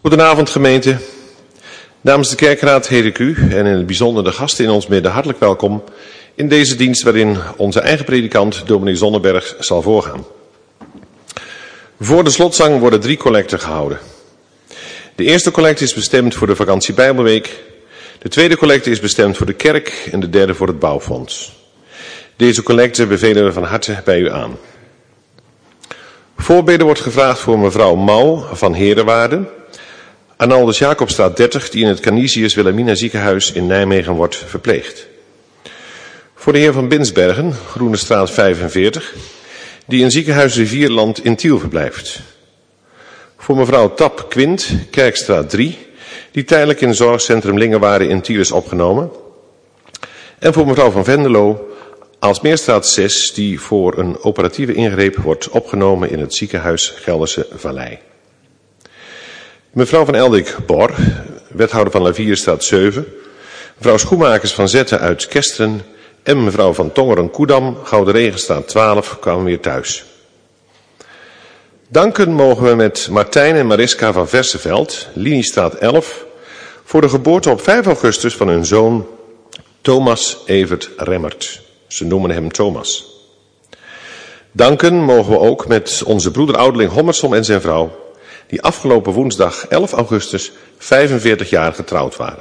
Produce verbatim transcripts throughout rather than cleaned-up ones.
Goedenavond gemeente. Namens de kerkraad heet ik u en in het bijzonder de gasten in ons midden hartelijk welkom in deze dienst waarin onze eigen predikant dominee Zonneberg zal voorgaan. Voor de slotzang worden drie collecten gehouden. De eerste collecte is bestemd voor de vakantie Bijbelweek. De tweede collecte is bestemd voor de kerk en de derde voor het bouwfonds. Deze collecte bevelen we van harte bij u aan. Voorbeden wordt gevraagd voor mevrouw Mouw van Herenwaarden, Arnaldus Jacobstraat dertig, die in het Canisius Wilhelmina ziekenhuis in Nijmegen wordt verpleegd. Voor de heer van Binsbergen, Groenestraat vijfenveertig, die in ziekenhuis Rivierland in Tiel verblijft. Voor mevrouw Tap Quint, Kerkstraat drie, die tijdelijk in zorgcentrum Lingewaarde in Tiel is opgenomen. En voor mevrouw van Vendeloo, Aalsmeerstraat zes, die voor een operatieve ingreep wordt opgenomen in het ziekenhuis Gelderse Vallei. Mevrouw van Eldik-Bor, wethouder van Lavierstraat zeven, mevrouw Schoemakers van Zetten uit Kesteren en mevrouw van Tongeren-Koedam, Gouden Regenstraat twaalf, kwamen weer thuis. Danken mogen we met Martijn en Mariska van Verseveld, Liniestraat elf, voor de geboorte op vijf augustus van hun zoon Thomas Evert Remmert. Ze noemen hem Thomas. Danken mogen we ook met onze broeder ouderling Hommersom en zijn vrouw, die afgelopen woensdag elf augustus vijfenveertig jaar getrouwd waren.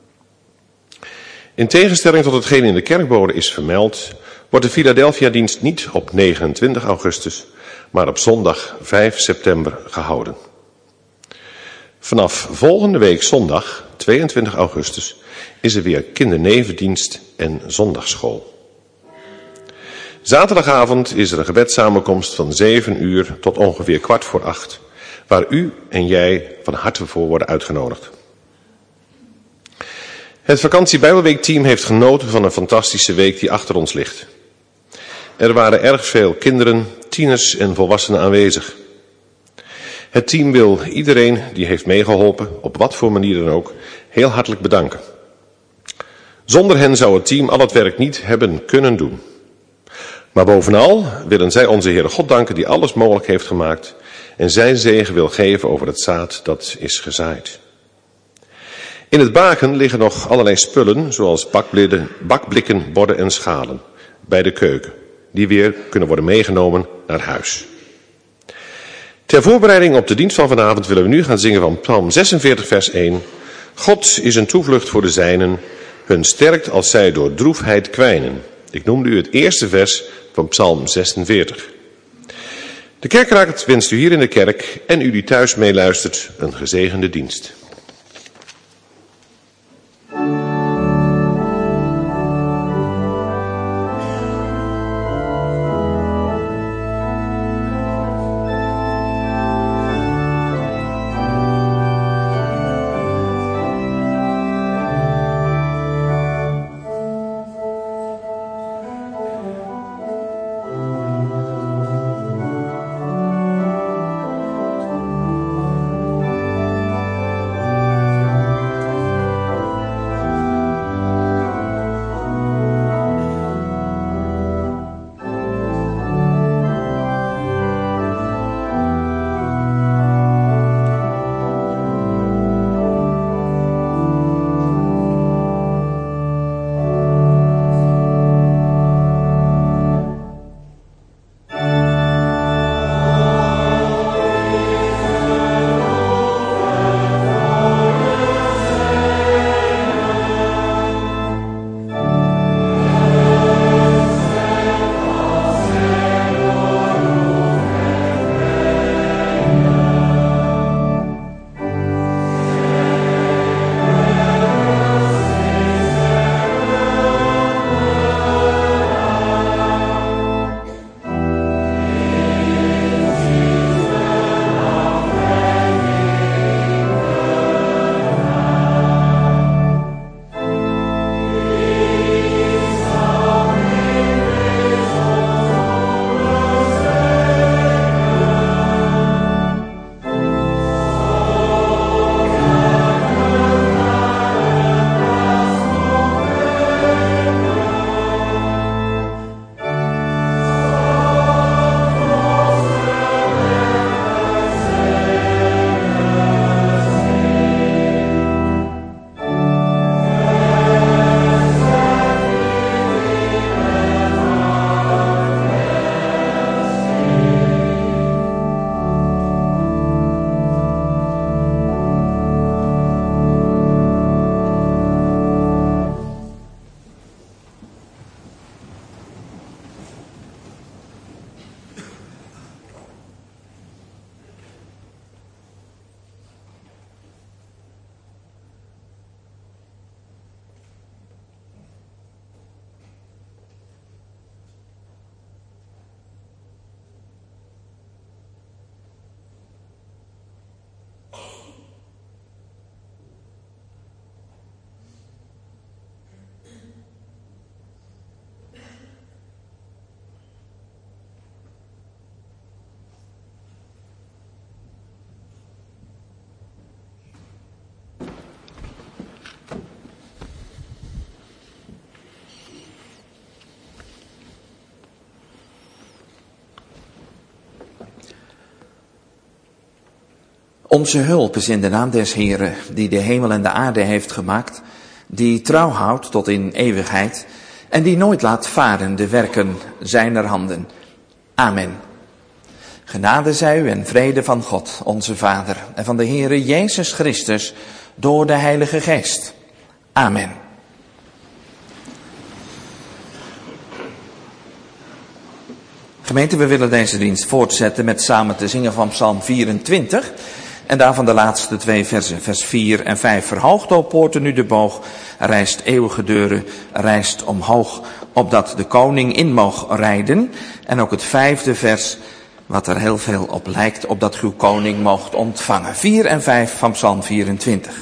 In tegenstelling tot hetgeen in de kerkbode is vermeld, wordt de Philadelphia-dienst niet op negenentwintig augustus, maar op zondag vijf september gehouden. Vanaf volgende week zondag, tweeëntwintig augustus, is er weer kindernevendienst en zondagsschool. Zaterdagavond is er een gebedssamenkomst van zeven uur tot ongeveer kwart voor acht, waar u en jij van harte voor worden uitgenodigd. Het vakantie Bijbelweekteam heeft genoten van een fantastische week die achter ons ligt. Er waren erg veel kinderen, tieners en volwassenen aanwezig. Het team wil iedereen die heeft meegeholpen, op wat voor manier dan ook, heel hartelijk bedanken. Zonder hen zou het team al het werk niet hebben kunnen doen. Maar bovenal willen zij onze Heere God danken die alles mogelijk heeft gemaakt en zijn zegen wil geven over het zaad dat is gezaaid. In het baken liggen nog allerlei spullen, zoals bakblikken, bakblikken, borden en schalen, bij de keuken, die weer kunnen worden meegenomen naar huis. Ter voorbereiding op de dienst van vanavond willen we nu gaan zingen van Psalm zesenveertig vers één. God is een toevlucht voor de zijnen, hun sterkt als zij door droefheid kwijnen. Ik noemde u het eerste vers van Psalm zesenveertig. De kerkraad wenst u hier in de kerk en u die thuis meeluistert een gezegende dienst. Thank Onze hulp is in de naam des Heeren, die de hemel en de aarde heeft gemaakt, die trouw houdt tot in eeuwigheid en die nooit laat varen de werken zijner handen. Amen. Genade zij u en vrede van God, onze Vader, en van de Heere Jezus Christus door de Heilige Geest. Amen. Gemeente, we willen deze dienst voortzetten met samen te zingen van Psalm vierentwintig. En daarvan de laatste twee versen, vers vier en vijf. Verhoogt, o poorten, nu de boog, rijst eeuwige deuren, rijst omhoog, opdat de koning in moog rijden. En ook het vijfde vers, wat er heel veel op lijkt, opdat uw koning moogt ontvangen. vier en vijf van Psalm vierentwintig.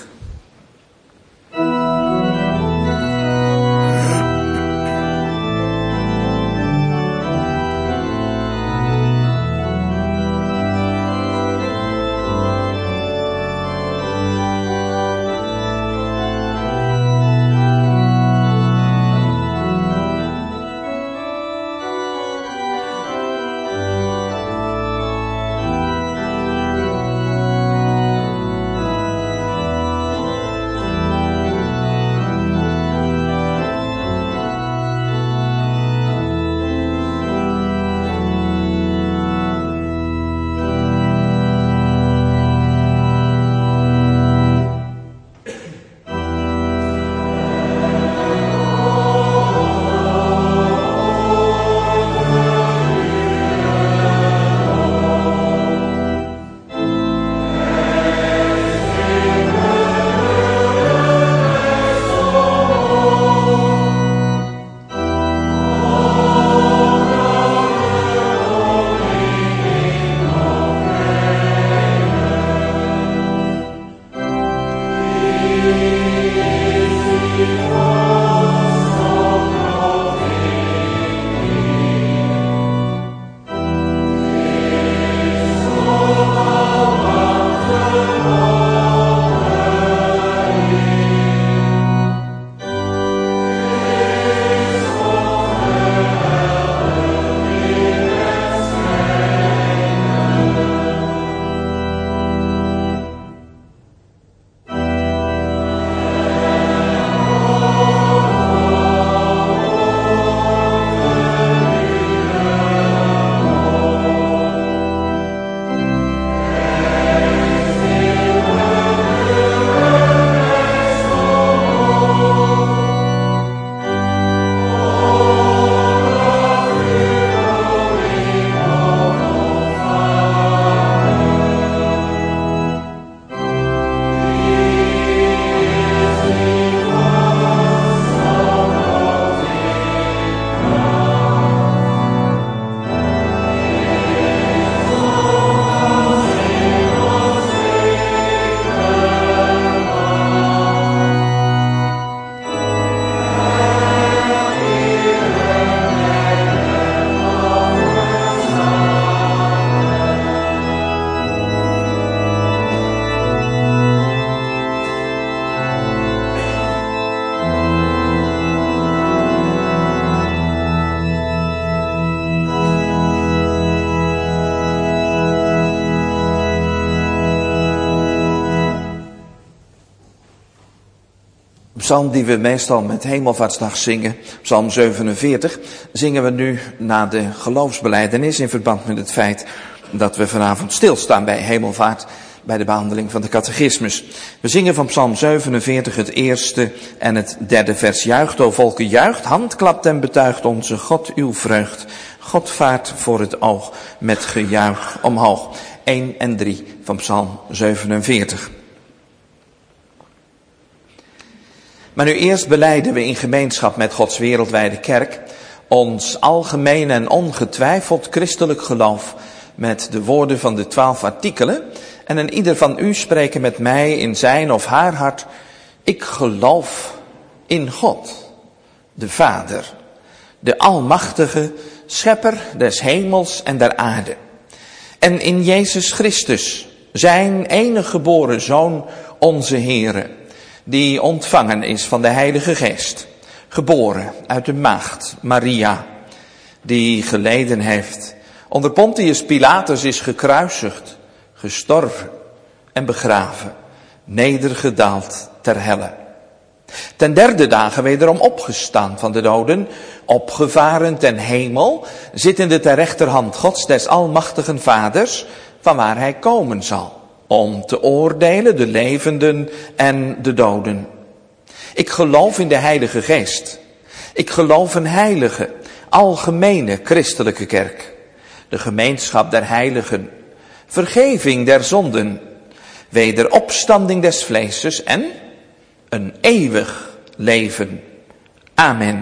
Psalm die we meestal met Hemelvaartsdag zingen, Psalm zevenenveertig, zingen we nu na de geloofsbelijdenis in verband met het feit dat we vanavond stilstaan bij Hemelvaart, bij de behandeling van de catechismus. We zingen van Psalm zevenenveertig het eerste en het derde vers. Juicht, o volken, juicht, handklapt en betuigt onze God uw vreugd. God vaart voor het oog met gejuich omhoog. één en drie van Psalm zevenenveertig. Maar nu eerst belijden we in gemeenschap met Gods wereldwijde kerk ons algemeen en ongetwijfeld christelijk geloof met de woorden van de twaalf artikelen. En een ieder van u spreken met mij in zijn of haar hart: ik geloof in God, de Vader, de Almachtige, Schepper des hemels en der aarde. En in Jezus Christus, zijn enige geboren Zoon, onze Heere, die ontvangen is van de Heilige Geest, geboren uit de maagd Maria, die geleden heeft, onder Pontius Pilatus is gekruisigd, gestorven en begraven, nedergedaald ter helle. Ten derde dagen wederom opgestaan van de doden, opgevaren ten hemel, zittende ter rechterhand Gods des almachtigen Vaders, vanwaar hij komen zal, om te oordelen de levenden en de doden. Ik geloof in de Heilige Geest. Ik geloof een heilige, algemene christelijke kerk. De gemeenschap der heiligen, vergeving der zonden, wederopstanding des vleeses en een eeuwig leven. Amen.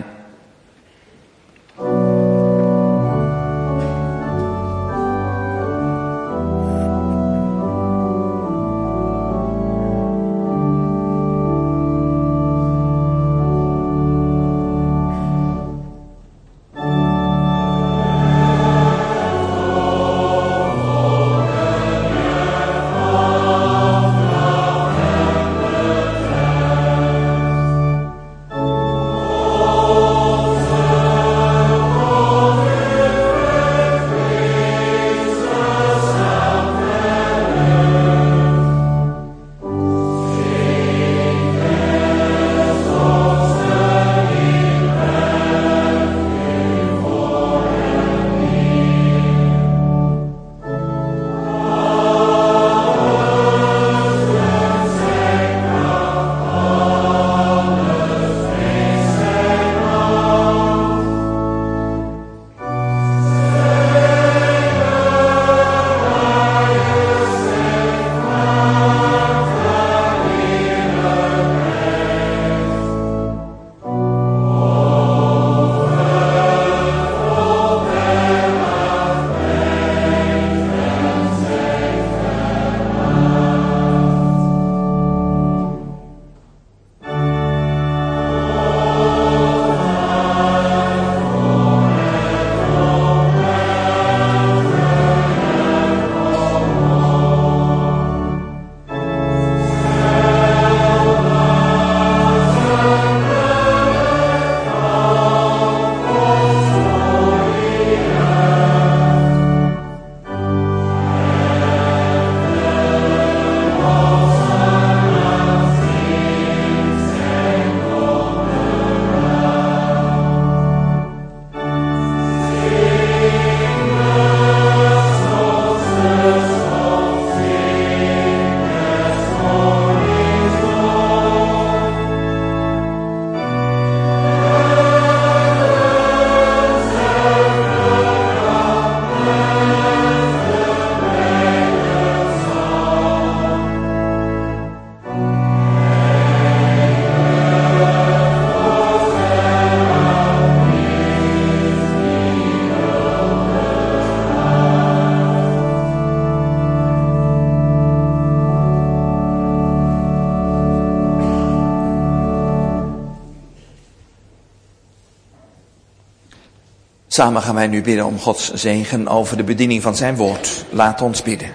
Samen gaan wij nu bidden om Gods zegen over de bediening van zijn woord. Laat ons bidden.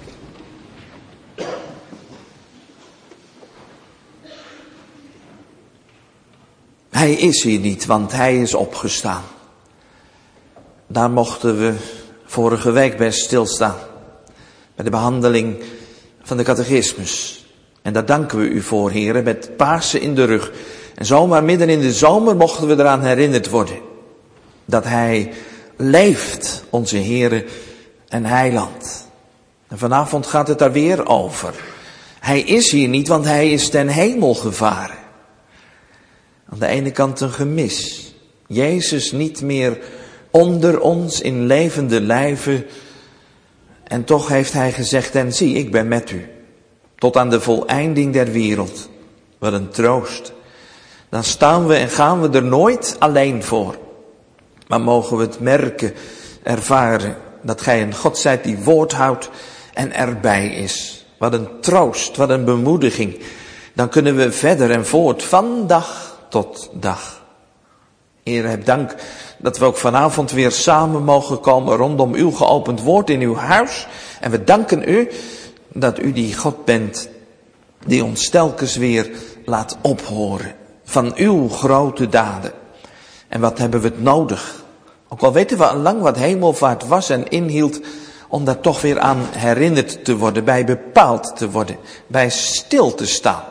Hij is hier niet, want hij is opgestaan. Daar mochten we vorige week best stilstaan. Bij de behandeling van de catechismus. En daar danken we u voor, heren, met Pasen in de rug. En zomaar midden in de zomer mochten we eraan herinnerd worden. Dat hij leeft, onze Heere en Heiland. En vanavond gaat het daar weer over. Hij is hier niet, want hij is ten hemel gevaren. Aan de ene kant een gemis. Jezus niet meer onder ons in levende lijven. En toch heeft hij gezegd, en zie, ik ben met u. Tot aan de voleinding der wereld. Wat een troost. Dan staan we en gaan we er nooit alleen voor. Maar mogen we het merken, ervaren, dat gij een God zijt die woord houdt en erbij is. Wat een troost, wat een bemoediging. Dan kunnen we verder en voort, van dag tot dag. Heer, heb dank dat we ook vanavond weer samen mogen komen rondom uw geopend woord in uw huis. En we danken u dat u die God bent die ons telkens weer laat ophoren van uw grote daden. En wat hebben we het nodig? Ook al weten we al lang wat hemelvaart was en inhield, om daar toch weer aan herinnerd te worden, bij bepaald te worden, bij stil te staan.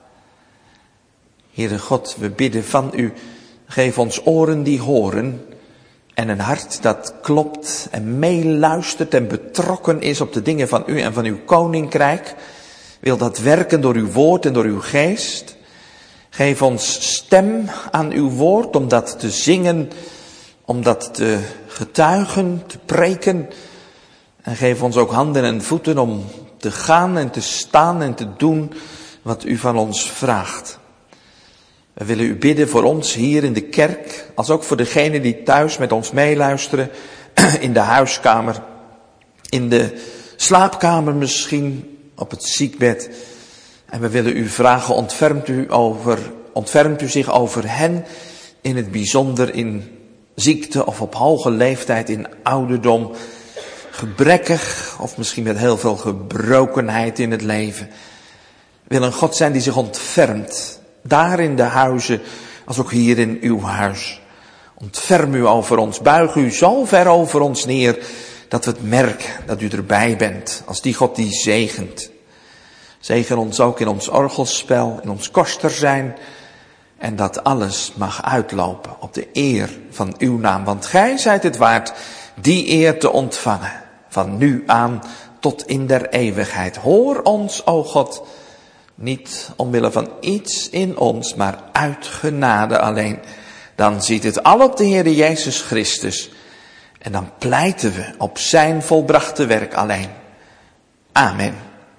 Heere God, we bidden van u, geef ons oren die horen en een hart dat klopt en meeluistert en betrokken is op de dingen van u en van uw koninkrijk. Wil dat werken door uw woord en door uw geest. Geef ons stem aan uw woord om dat te zingen, om dat te getuigen, te preken. En geef ons ook handen en voeten om te gaan en te staan en te doen wat u van ons vraagt. We willen u bidden voor ons hier in de kerk, als ook voor degenen die thuis met ons meeluisteren, in de huiskamer, in de slaapkamer misschien, op het ziekbed. En we willen u vragen, ontfermt u, over, ontfermt u zich over hen, in het bijzonder in ziekte of op hoge leeftijd, in ouderdom, gebrekkig of misschien met heel veel gebrokenheid in het leven. Wil een God zijn die zich ontfermt, daar in de huizen, als ook hier in uw huis. Ontferm u over ons, buig u zo ver over ons neer, dat we het merken dat u erbij bent, als die God die zegent. Zegen ons ook in ons orgelspel, in ons koster zijn, en dat alles mag uitlopen op de eer van uw naam. Want gij zijt het waard die eer te ontvangen, van nu aan tot in der eeuwigheid. Hoor ons, o God, niet omwille van iets in ons, maar uit genade alleen. Dan ziet het al op de Heere Jezus Christus. En dan pleiten we op zijn volbrachte werk alleen. Amen.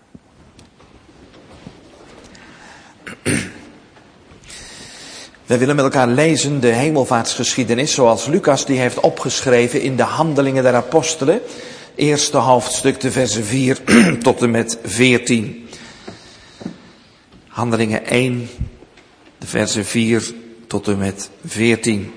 We willen met elkaar lezen de hemelvaartsgeschiedenis zoals Lucas die heeft opgeschreven in de Handelingen der Apostelen. Eerste hoofdstuk, de versen vier tot en met veertien. Handelingen één, de versen vier tot en met veertien.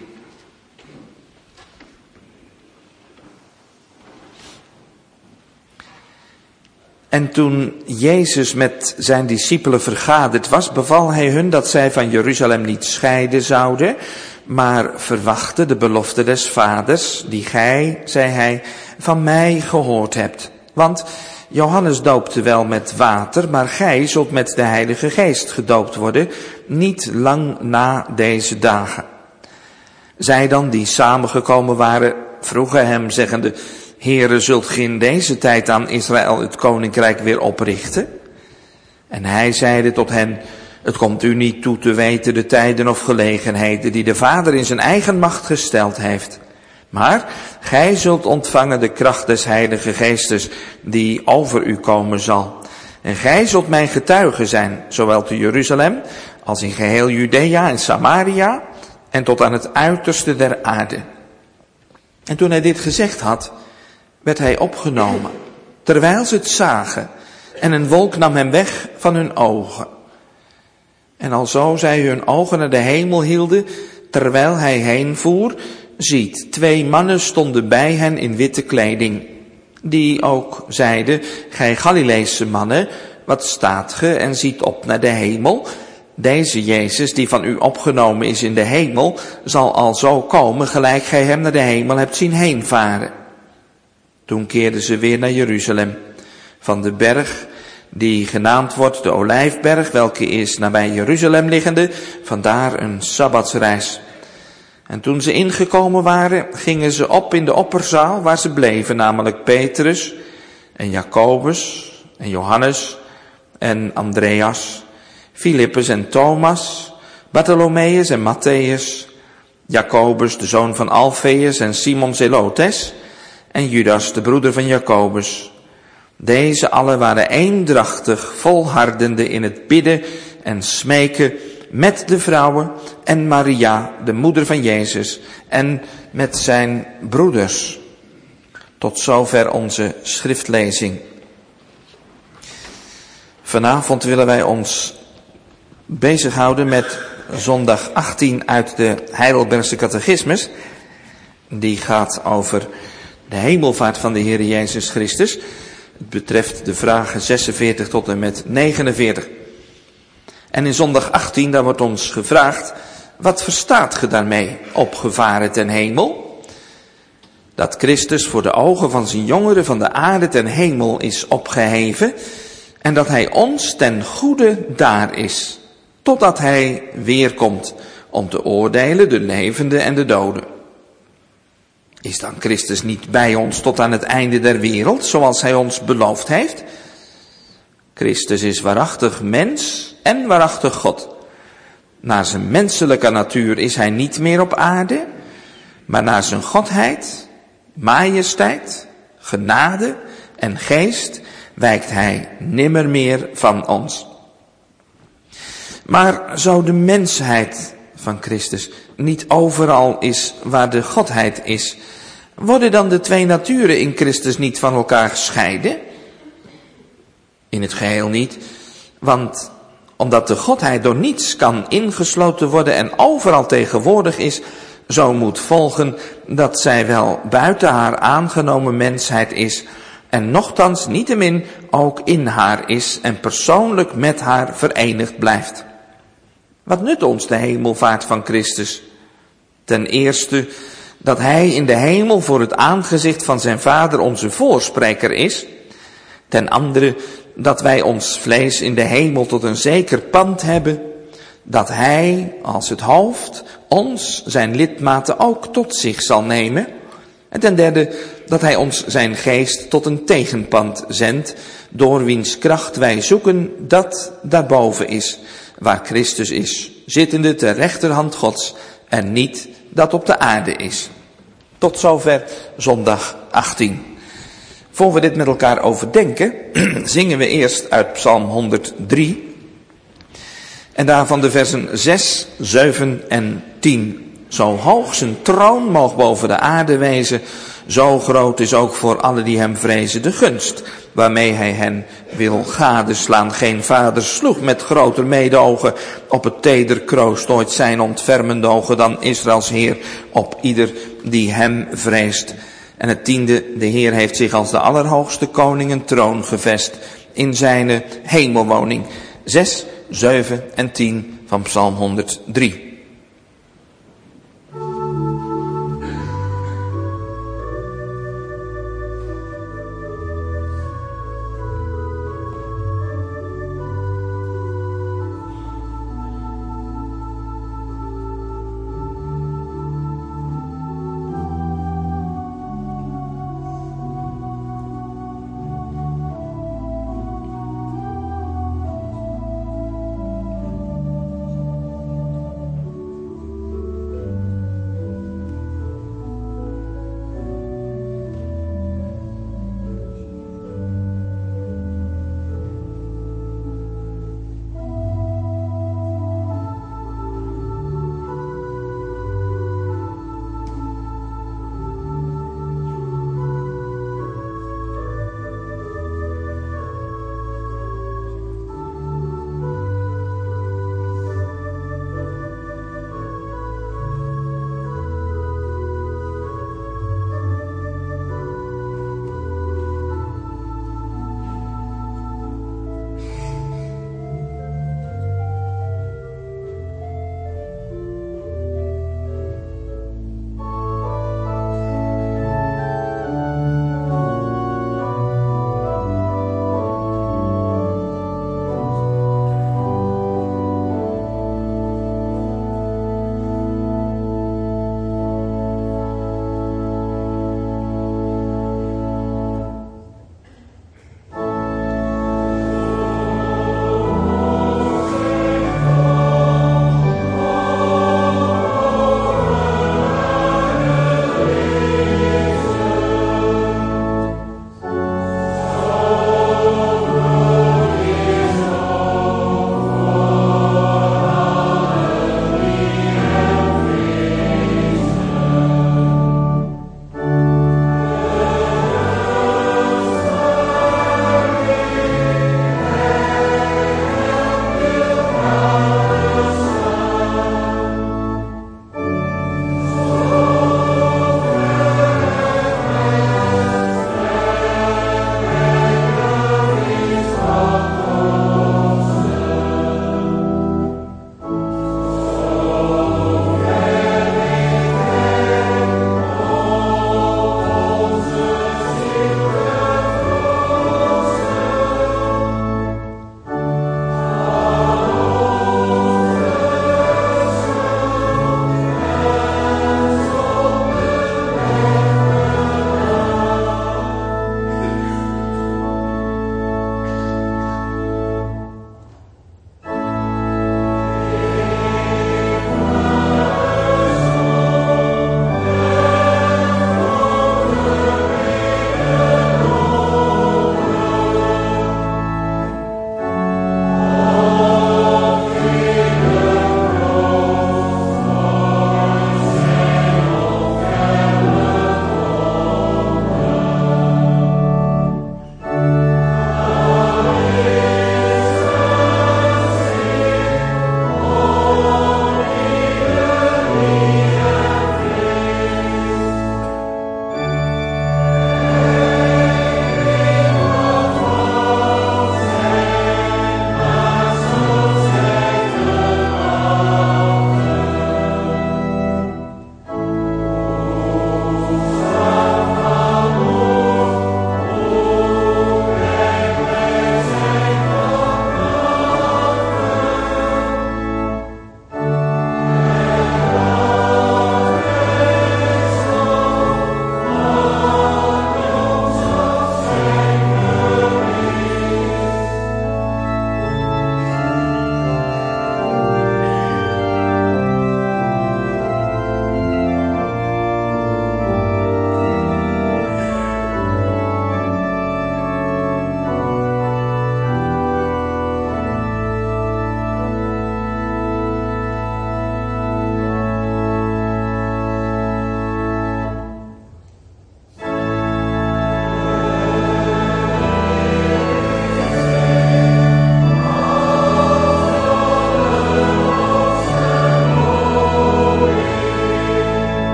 En toen Jezus met zijn discipelen vergaderd was, beval hij hun dat zij van Jeruzalem niet scheiden zouden, maar verwachten de belofte des Vaders, die gij, zei hij, van mij gehoord hebt. Want Johannes doopte wel met water, maar gij zult met de Heilige Geest gedoopt worden, niet lang na deze dagen. Zij dan, die samengekomen waren, vroegen hem, zeggende, Heere, zult gij in deze tijd aan Israël het koninkrijk weer oprichten? En hij zeide tot hen, het komt u niet toe te weten de tijden of gelegenheden die de Vader in zijn eigen macht gesteld heeft. Maar gij zult ontvangen de kracht des Heilige Geestes die over u komen zal. En gij zult mijn getuige zijn, zowel te Jeruzalem als in geheel Judea en Samaria en tot aan het uiterste der aarde. En toen hij dit gezegd had, werd hij opgenomen, terwijl ze het zagen, en een wolk nam hem weg van hun ogen. En alzo zij hun ogen naar de hemel hielden, terwijl hij heen voer, ziet, twee mannen stonden bij hen in witte kleding, die ook zeiden, gij Galileese mannen, wat staat ge en ziet op naar de hemel? Deze Jezus, die van u opgenomen is in de hemel, zal alzo komen, gelijk gij hem naar de hemel hebt zien heenvaren. Toen keerden ze weer naar Jeruzalem, van de berg die genaamd wordt de Olijfberg, welke is nabij Jeruzalem liggende, vandaar een sabbatsreis. En toen ze ingekomen waren, gingen ze op in de opperzaal waar ze bleven, namelijk Petrus en Jacobus en Johannes en Andreas, Filippus en Thomas, Bartholomeus en Matthäus, Jacobus de zoon van Alfeus en Simon Zelotes en Judas de broeder van Jacobus. Deze allen waren eendrachtig, volhardende in het bidden en smeken met de vrouwen en Maria, de moeder van Jezus, en met zijn broeders. Tot zover onze schriftlezing. Vanavond willen wij ons bezighouden met zondag achttien uit de Heidelbergse Catechismus. Die gaat over de hemelvaart van de Heer Jezus Christus. Het betreft de vragen zesenveertig tot en met negenenveertig. En in zondag achttien, daar wordt ons gevraagd, wat verstaat ge daarmee, opgevaren ten hemel? dat Christus voor de ogen van zijn jongeren van de aarde ten hemel is opgeheven en dat hij ons ten goede daar is, totdat hij weerkomt om te oordelen de levenden en de doden. Is dan Christus niet bij ons tot aan het einde der wereld, zoals hij ons beloofd heeft? Christus is waarachtig mens en waarachtig God. Naar zijn menselijke natuur is hij niet meer op aarde, maar naar zijn godheid, majesteit, genade en geest wijkt hij nimmer meer van ons. Maar zo de mensheid van Christus niet overal is waar de godheid is, worden dan de twee naturen in Christus niet van elkaar gescheiden? In het geheel niet, want omdat de godheid door niets kan ingesloten worden en overal tegenwoordig is, zo moet volgen dat zij wel buiten haar aangenomen mensheid is en nochtans niettemin ook in haar is en persoonlijk met haar verenigd blijft. Wat nut ons de hemelvaart van Christus? Ten eerste dat hij in de hemel voor het aangezicht van zijn Vader onze voorspreker is. Ten andere dat wij ons vlees in de hemel tot een zeker pand hebben, dat hij als het hoofd ons zijn lidmaten ook tot zich zal nemen. En ten derde dat hij ons zijn geest tot een tegenpand zendt, door wiens kracht wij zoeken dat daarboven is, waar Christus is, zittende ter rechterhand Gods en niet dat op de aarde is. Tot zover zondag achttien. Voor we dit met elkaar overdenken, zingen we eerst uit Psalm honderddrie. En daarvan de versen zes, zeven en tien. Zo hoog zijn troon moog boven de aarde wezen, zo groot is ook voor alle die hem vrezen de gunst, waarmee hij hen wil gadeslaan. Geen vader sloeg met groter medeogen op het teder kroost ooit zijn ontfermende ogen dan Israëls Heer op ieder die hem vreest. En het tiende, de Heer heeft zich als de allerhoogste koning een troon gevest in zijn hemelwoning. Zes, zeven en tien van Psalm honderddrie.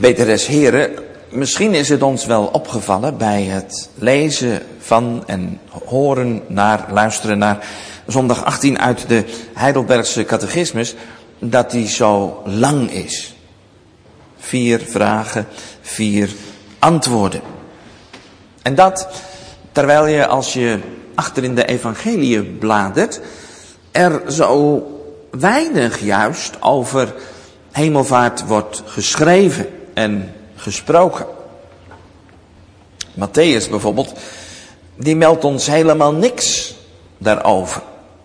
Beter des Heren, misschien is het ons wel opgevallen bij het lezen van en horen naar, luisteren naar zondag achttien uit de Heidelbergse catechismus, dat die zo lang is. Vier vragen, vier antwoorden. En dat terwijl je als je achter in de evangelie bladert, er zo weinig juist over hemelvaart wordt geschreven en gesproken. Matthäus bijvoorbeeld, die meldt ons helemaal niks daarover.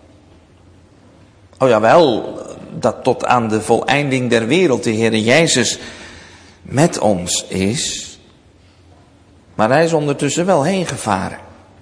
Oh jawel, dat tot aan de voleinding der wereld de Heere Jezus met ons is. Maar hij is ondertussen wel heen gevaren.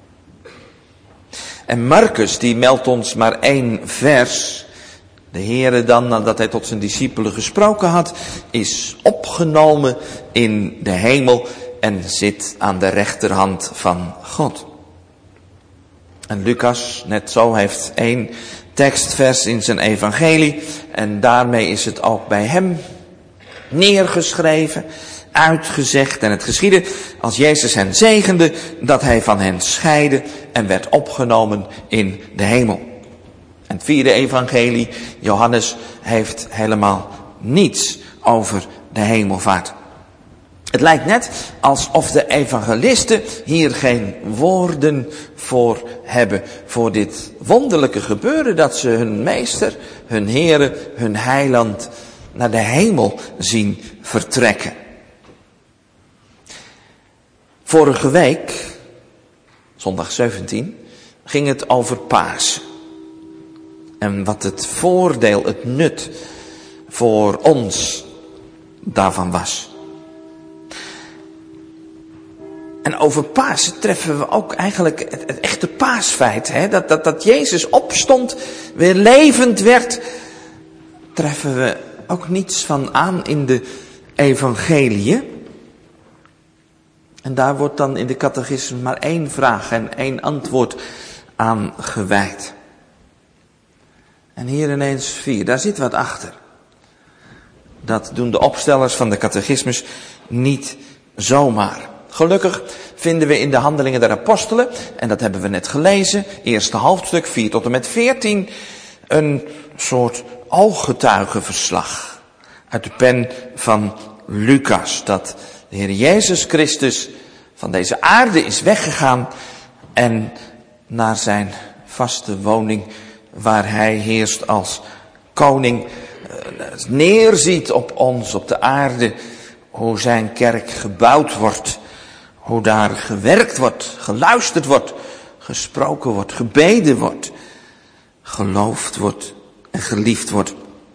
En Marcus die meldt ons maar één vers. De Heere dan, nadat hij tot zijn discipelen gesproken had, is opgenomen in de hemel en zit aan de rechterhand van God. En Lucas, net zo, heeft één tekstvers in zijn evangelie en daarmee is het ook bij hem neergeschreven, uitgezegd. En het geschiedde als Jezus hen zegende, dat hij van hen scheidde en werd opgenomen in de hemel. En het vierde evangelie, Johannes, heeft helemaal niets over de hemelvaart. Het lijkt net alsof de evangelisten hier geen woorden voor hebben. Voor dit wonderlijke gebeuren dat ze hun meester, hun Heere, hun heiland naar de hemel zien vertrekken. Vorige week, zondag zeventien, ging het over Pasen. En wat het voordeel, het nut voor ons daarvan was. En over Pasen treffen we ook eigenlijk het, het echte paasfeit. Hè? Dat, dat, dat Jezus opstond, weer levend werd, treffen we ook niets van aan in de evangeliën. En daar wordt dan in de catechismus maar één vraag en één antwoord aan gewijd. En hier ineens vier, daar zit wat achter. Dat doen de opstellers van de catechismus niet zomaar. Gelukkig vinden we in de Handelingen der Apostelen, en dat hebben we net gelezen, eerste hoofdstuk vier tot en met veertien, een soort ooggetuigenverslag uit de pen van Lucas, dat de Heer Jezus Christus van deze aarde is weggegaan en naar zijn vaste woning, waar hij heerst als koning, neerziet op ons, op de aarde, hoe zijn kerk gebouwd wordt, hoe daar gewerkt wordt, geluisterd wordt, gesproken wordt, gebeden wordt, geloofd wordt en geliefd wordt.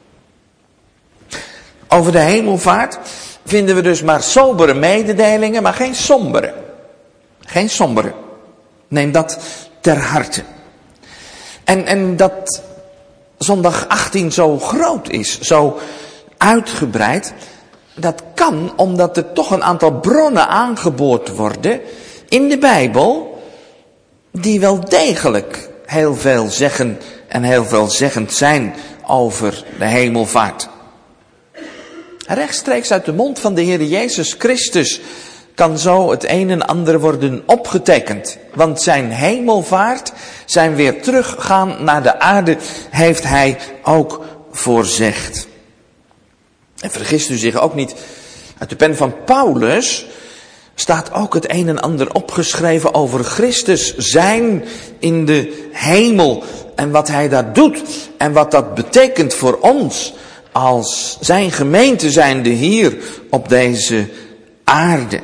Over de hemelvaart vinden we dus maar sobere mededelingen, maar geen sombere. Geen sombere. Neem dat ter harte. En, en dat zondag achttien zo groot is, zo uitgebreid, dat kan omdat er toch een aantal bronnen aangeboord worden in de Bijbel, die wel degelijk heel veel zeggen en heel veelzeggend zijn over de hemelvaart. Rechtstreeks uit de mond van de Heer Jezus Christus kan zo het een en ander worden opgetekend. Want zijn hemelvaart, zijn weer teruggaan naar de aarde, heeft hij ook voorzegd. En vergist u zich ook niet, uit de pen van Paulus staat ook het een en ander opgeschreven over Christus zijn in de hemel. En wat hij daar doet en wat dat betekent voor ons als zijn gemeente zijnde hier op deze aarde.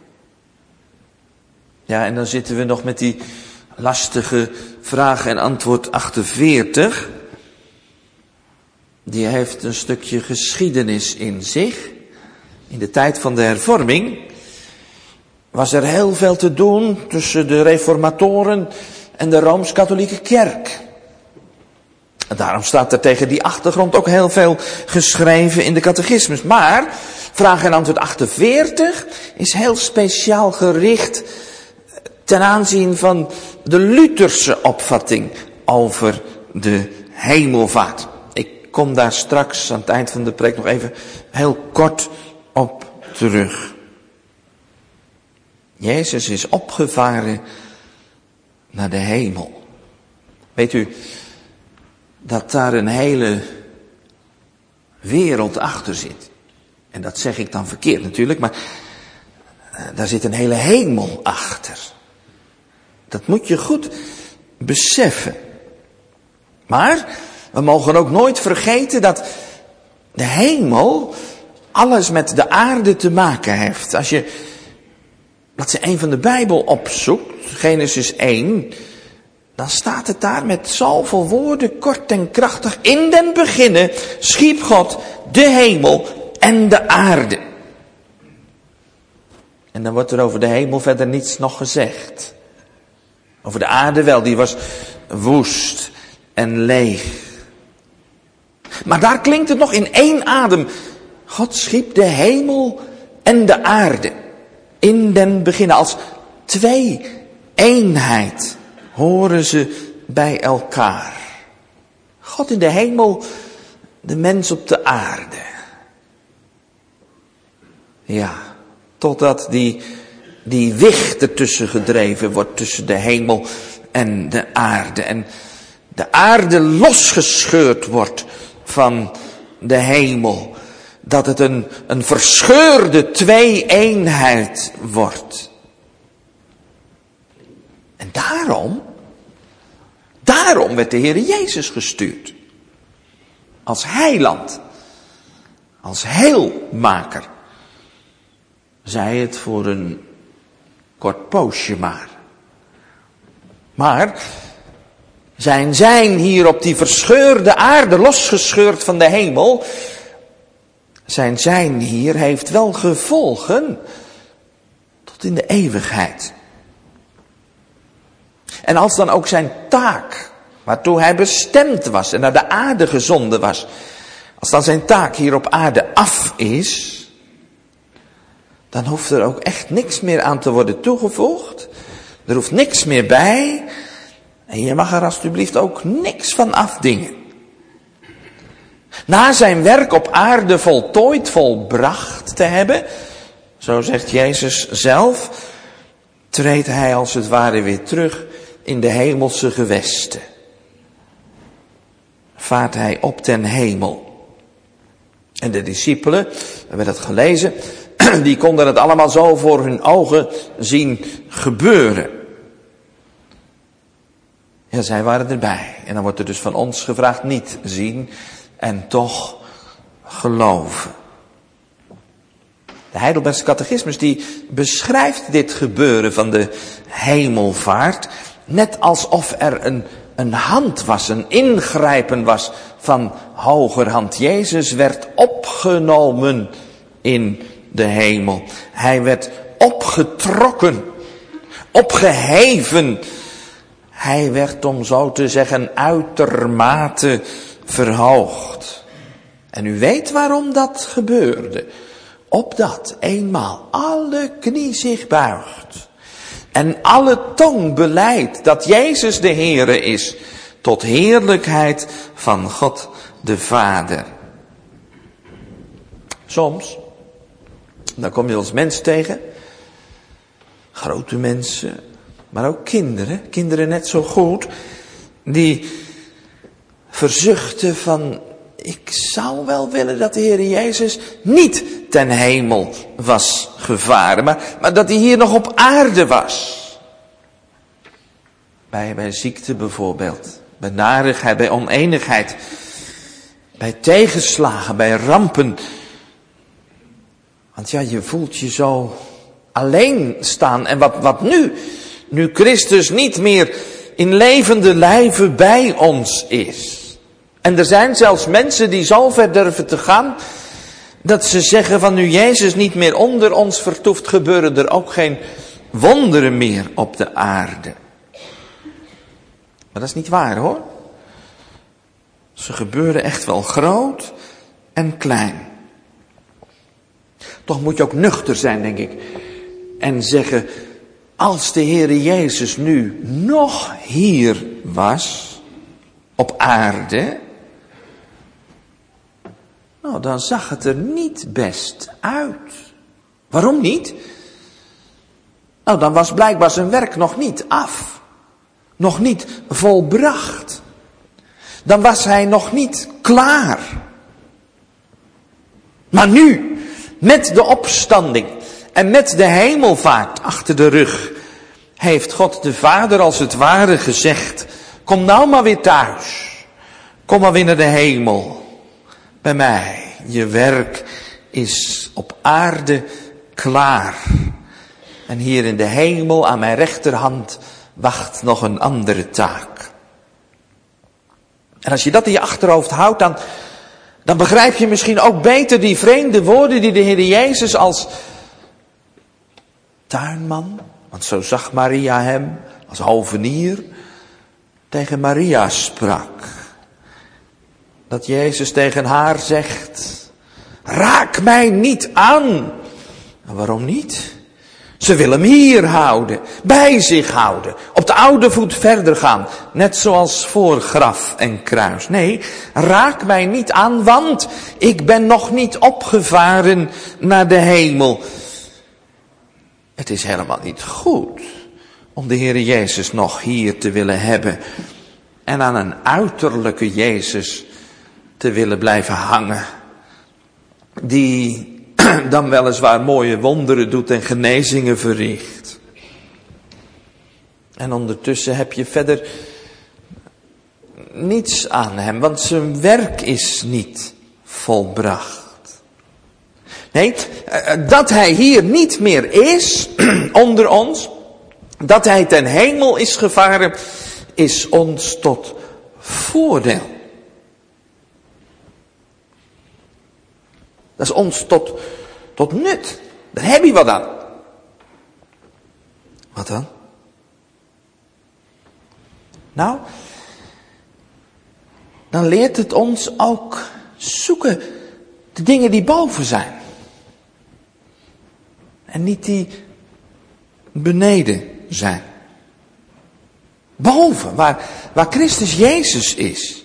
Ja, en dan zitten we nog met die lastige vraag en antwoord achtenveertig. Die heeft een stukje geschiedenis in zich. In de tijd van de hervorming was er heel veel te doen tussen de reformatoren en de Rooms-Katholieke Kerk. En daarom staat er tegen die achtergrond ook heel veel geschreven in de catechismus. Maar vraag en antwoord achtenveertig is heel speciaal gericht ten aanzien van de Lutherse opvatting over de hemelvaart. Ik kom daar straks aan het eind van de preek nog even heel kort op terug. Jezus is opgevaren naar de hemel. Weet u dat daar een hele wereld achter zit? En dat zeg ik dan verkeerd natuurlijk, maar daar zit een hele hemel achter. Dat moet je goed beseffen. Maar we mogen ook nooit vergeten dat de hemel alles met de aarde te maken heeft. Als je bladzij één van de Bijbel opzoekt, Genesis één, dan staat het daar met zoveel woorden, kort en krachtig. In den beginnen schiep God de hemel en de aarde. En dan wordt er over de hemel verder niets nog gezegd. Over de aarde wel, die was woest en leeg. Maar daar klinkt het nog in één adem. God schiep de hemel en de aarde. In den beginnen, als twee eenheid horen ze bij elkaar. God in de hemel, de mens op de aarde. Ja, totdat die, die wicht ertussen gedreven wordt tussen de hemel en de aarde. En de aarde losgescheurd wordt van de hemel. Dat het een, een verscheurde twee-eenheid wordt. En daarom, daarom werd de Heer Jezus gestuurd. Als heiland. Als heelmaker. Zij het voor een kort poosje maar. Maar zijn zijn hier op die verscheurde aarde, losgescheurd van de hemel, zijn zijn hier heeft wel gevolgen tot in de eeuwigheid. En als dan ook zijn taak, waartoe hij bestemd was en naar de aarde gezonden was, als dan zijn taak hier op aarde af is, dan hoeft er ook echt niks meer aan te worden toegevoegd. Er hoeft niks meer bij. En je mag er alsjeblieft ook niks van afdingen. Na zijn werk op aarde voltooid, volbracht te hebben, zo zegt Jezus zelf, treedt hij als het ware weer terug in de hemelse gewesten. Vaart hij op ten hemel. En de discipelen, we hebben dat gelezen, die konden het allemaal zo voor hun ogen zien gebeuren. Ja, zij waren erbij. En dan wordt er dus van ons gevraagd niet zien en toch geloven. De Heidelbergse catechismus die beschrijft dit gebeuren van de hemelvaart net alsof er een, een hand was, een ingrijpen was van hogerhand. Jezus werd opgenomen in de hemel. Hij werd opgetrokken, opgeheven. Hij werd, om zo te zeggen, uitermate verhoogd. En u weet waarom dat gebeurde. Opdat eenmaal alle knie zich buigt en alle tong belijdt dat Jezus de Heere is, tot heerlijkheid van God de Vader. Soms, dan kom je als mens tegen, grote mensen, maar ook kinderen, kinderen net zo goed, die verzuchten van, ik zou wel willen dat de Heer Jezus niet ten hemel was gevaren, maar, maar dat hij hier nog op aarde was. Bij, bij ziekte bijvoorbeeld, bij narigheid, bij oneenigheid, bij tegenslagen, bij rampen. Want ja, je voelt je zo alleen staan. En wat, wat nu? Nu Christus niet meer in levende lijven bij ons is. En er zijn zelfs mensen die zo ver durven te gaan, dat ze zeggen van nu Jezus niet meer onder ons vertoeft, gebeuren er ook geen wonderen meer op de aarde. Maar dat is niet waar hoor. Ze gebeuren echt wel groot en klein. Toch moet je ook nuchter zijn, denk ik. En zeggen, als de Heere Jezus nu nog hier was, op aarde, nou dan zag het er niet best uit. Waarom niet? Nou, dan was blijkbaar zijn werk nog niet af. Nog niet volbracht. Dan was hij nog niet klaar. Maar nu, met de opstanding en met de hemelvaart achter de rug, heeft God de Vader als het ware gezegd: kom nou maar weer thuis. Kom maar weer naar de hemel. Bij mij. Je werk is op aarde klaar. En hier in de hemel aan mijn rechterhand wacht nog een andere taak. En als je dat in je achterhoofd houdt, dan, dan begrijp je misschien ook beter die vreemde woorden die de Heer Jezus als tuinman, want zo zag Maria hem, als hovenier, tegen Maria sprak. Dat Jezus tegen haar zegt: raak mij niet aan. En waarom niet? Ze wil hem hier houden, bij zich houden, op de oude voet verder gaan, net zoals voor graf en kruis. Nee, raak mij niet aan, want ik ben nog niet opgevaren naar de hemel. Het is helemaal niet goed om de Heer Jezus nog hier te willen hebben en aan een uiterlijke Jezus te willen blijven hangen, die dan weliswaar mooie wonderen doet en genezingen verricht. En ondertussen heb je verder niets aan hem, want zijn werk is niet volbracht. Nee, dat hij hier niet meer is, onder ons, dat hij ten hemel is gevaren, is ons tot voordeel. Dat is ons tot, tot nut. Daar heb je wat aan. Wat dan? Nou, dan leert het ons ook zoeken de dingen die boven zijn. En niet die beneden zijn. Boven, waar, waar Christus Jezus is.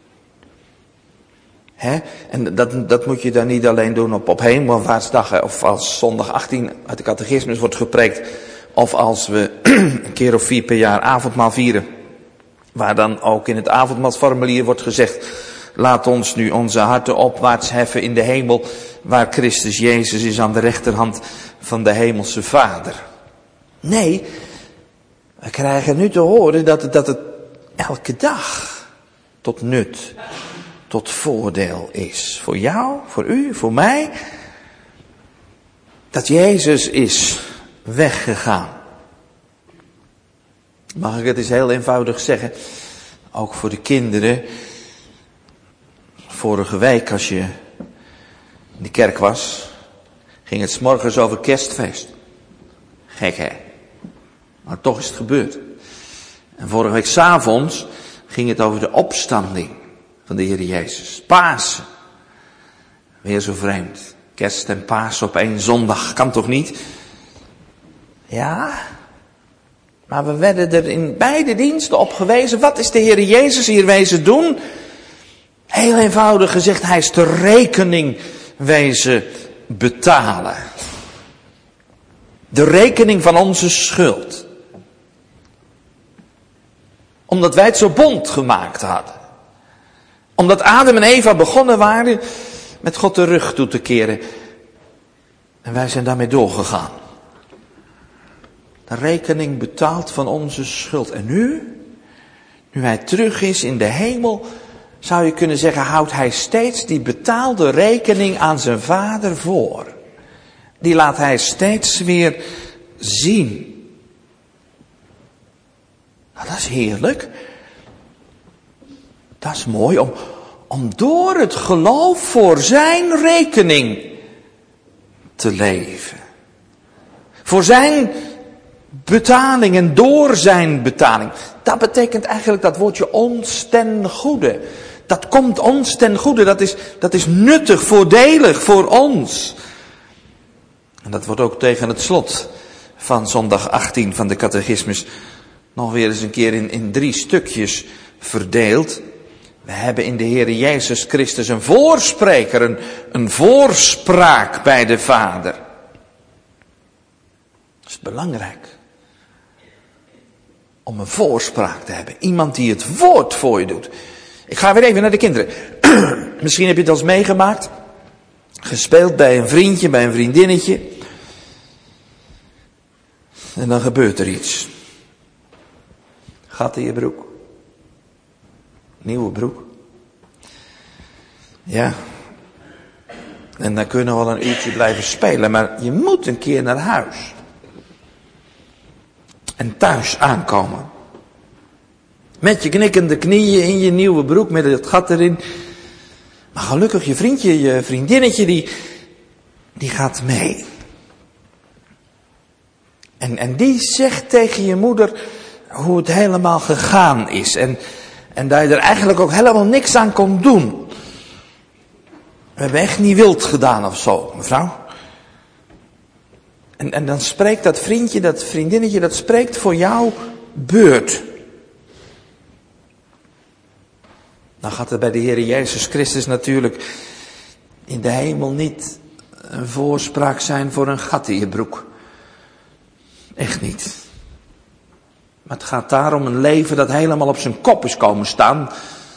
He? En dat, dat moet je dan niet alleen doen op, op Hemelvaartsdag, of als zondag achttien uit de catechismus wordt gepreekt, of als we een keer of vier per jaar avondmaal vieren, waar dan ook in het avondmaalsformulier wordt gezegd: laat ons nu onze harten opwaarts heffen in de hemel, waar Christus Jezus is aan de rechterhand van de hemelse Vader. Nee, we krijgen nu te horen dat, dat het elke dag tot nut, tot voordeel is. Voor jou, voor u, voor mij. Dat Jezus is weggegaan. Mag ik het eens heel eenvoudig zeggen? Ook voor de kinderen. Vorige week als je in de kerk was, ging het 's morgens over kerstfeest. Gek hè? Maar toch is het gebeurd. En vorige week 's avonds ging het over de opstanding van de Heer Jezus. Pasen. Weer zo vreemd. Kerst en Pasen op één zondag. Kan toch niet? Ja. Maar we werden er in beide diensten op gewezen. Wat is de Heer Jezus hier wezen doen? Heel eenvoudig gezegd, hij is de rekening wezen betalen. De rekening van onze schuld. Omdat wij het zo bond gemaakt hadden. Omdat Adam en Eva begonnen waren met God de rug toe te keren. En wij zijn daarmee doorgegaan. De rekening betaald van onze schuld. En nu, nu hij terug is in de hemel, zou je kunnen zeggen, houdt hij steeds die betaalde rekening aan zijn Vader voor. Die laat hij steeds weer zien. Nou, dat is heerlijk. Dat is mooi om, om door het geloof voor zijn rekening te leven. Voor zijn betaling en door zijn betaling. Dat betekent eigenlijk dat woordje ons ten goede. Dat komt ons ten goede. Dat is, dat is nuttig, voordelig voor ons. En dat wordt ook tegen het slot van zondag achttien van de catechismus nog weer eens een keer in, in drie stukjes verdeeld. We hebben in de Heer Jezus Christus een voorspreker, een, een voorspraak bij de Vader. belangrijk. Om een voorspraak te hebben. Iemand die het woord voor je doet. Ik ga weer even naar de kinderen. Misschien heb je het al eens meegemaakt. Gespeeld bij een vriendje, bij een vriendinnetje. En dan gebeurt er iets. Gat in je broek. Nieuwe broek. Ja. En dan kun je nog wel een uurtje blijven spelen. Maar je moet een keer naar huis. En thuis aankomen. Met je knikkende knieën in je nieuwe broek met het gat erin. Maar gelukkig je vriendje, je vriendinnetje, die, die gaat mee. En, en die zegt tegen je moeder hoe het helemaal gegaan is. En, en dat je er eigenlijk ook helemaal niks aan kon doen. We hebben echt niet wild gedaan of zo, mevrouw. En, en dan spreekt dat vriendje, dat vriendinnetje, dat spreekt voor jouw beurt. Dan gaat het bij de Heer Jezus Christus natuurlijk in de hemel niet een voorspraak zijn voor een gat in je broek. Echt niet. Maar het gaat daar om een leven dat helemaal op zijn kop is komen staan.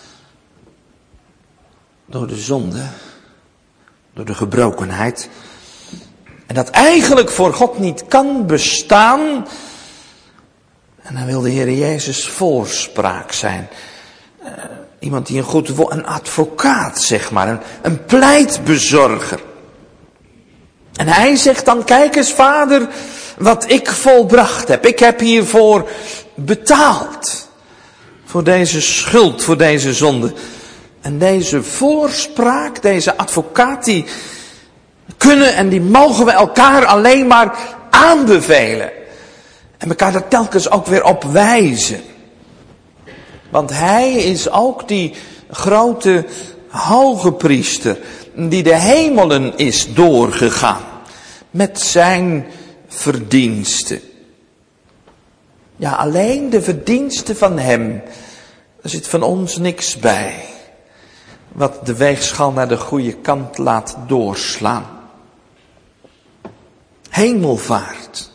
Door de zonde. Door de gebrokenheid. En dat eigenlijk voor God niet kan bestaan. En dan wil de Heer Jezus voorspraak zijn. Uh, iemand die een goed woord, een advocaat zeg maar, een, een pleitbezorger. En hij zegt dan, kijk eens vader, wat ik volbracht heb. Ik heb hiervoor betaald. Voor deze schuld, voor deze zonde. En deze voorspraak, deze advocaat, die kunnen en die mogen we elkaar alleen maar aanbevelen. En elkaar er telkens ook weer op wijzen. Want hij is ook die grote hoge priester die de hemelen is doorgegaan. Met zijn verdiensten. Ja, alleen de verdiensten van hem. Er zit van ons niks bij. Wat de weegschaal naar de goede kant laat doorslaan. Hemelvaart.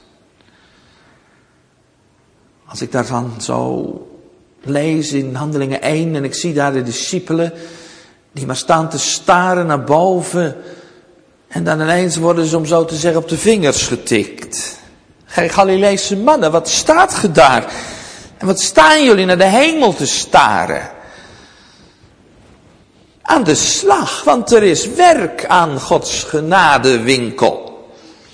Als ik daarvan zo lees in Handelingen één en ik zie daar de discipelen die maar staan te staren naar boven en dan ineens worden ze, om zo te zeggen, op de vingers getikt. Gij Galileese mannen, wat staat ge daar? En wat staan jullie naar de hemel te staren? Aan de slag, want er is werk aan Gods genadewinkel.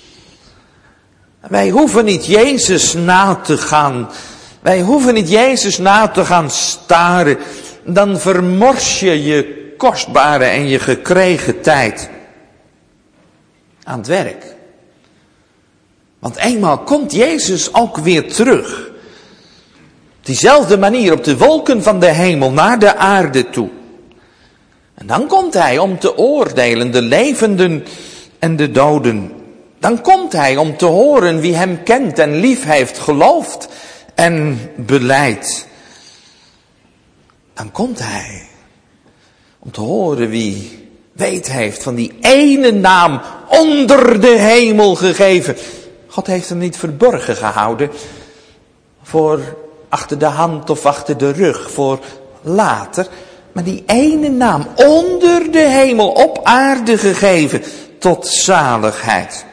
Wij hoeven niet Jezus na te gaan. Wij hoeven niet Jezus na te gaan staren. Dan vermors je je kostbare en je gekregen tijd aan het werk. Want eenmaal komt Jezus ook weer terug. Op diezelfde manier op de wolken van de hemel naar de aarde toe. En dan komt hij om te oordelen de levenden en de doden. Dan komt hij om te horen wie hem kent en lief heeft, gelooft en belijdt. Dan komt hij om te horen wie weet heeft van die ene naam onder de hemel gegeven. God heeft hem niet verborgen gehouden voor achter de hand of achter de rug, voor later. Maar die ene naam onder de hemel op aarde gegeven tot zaligheid.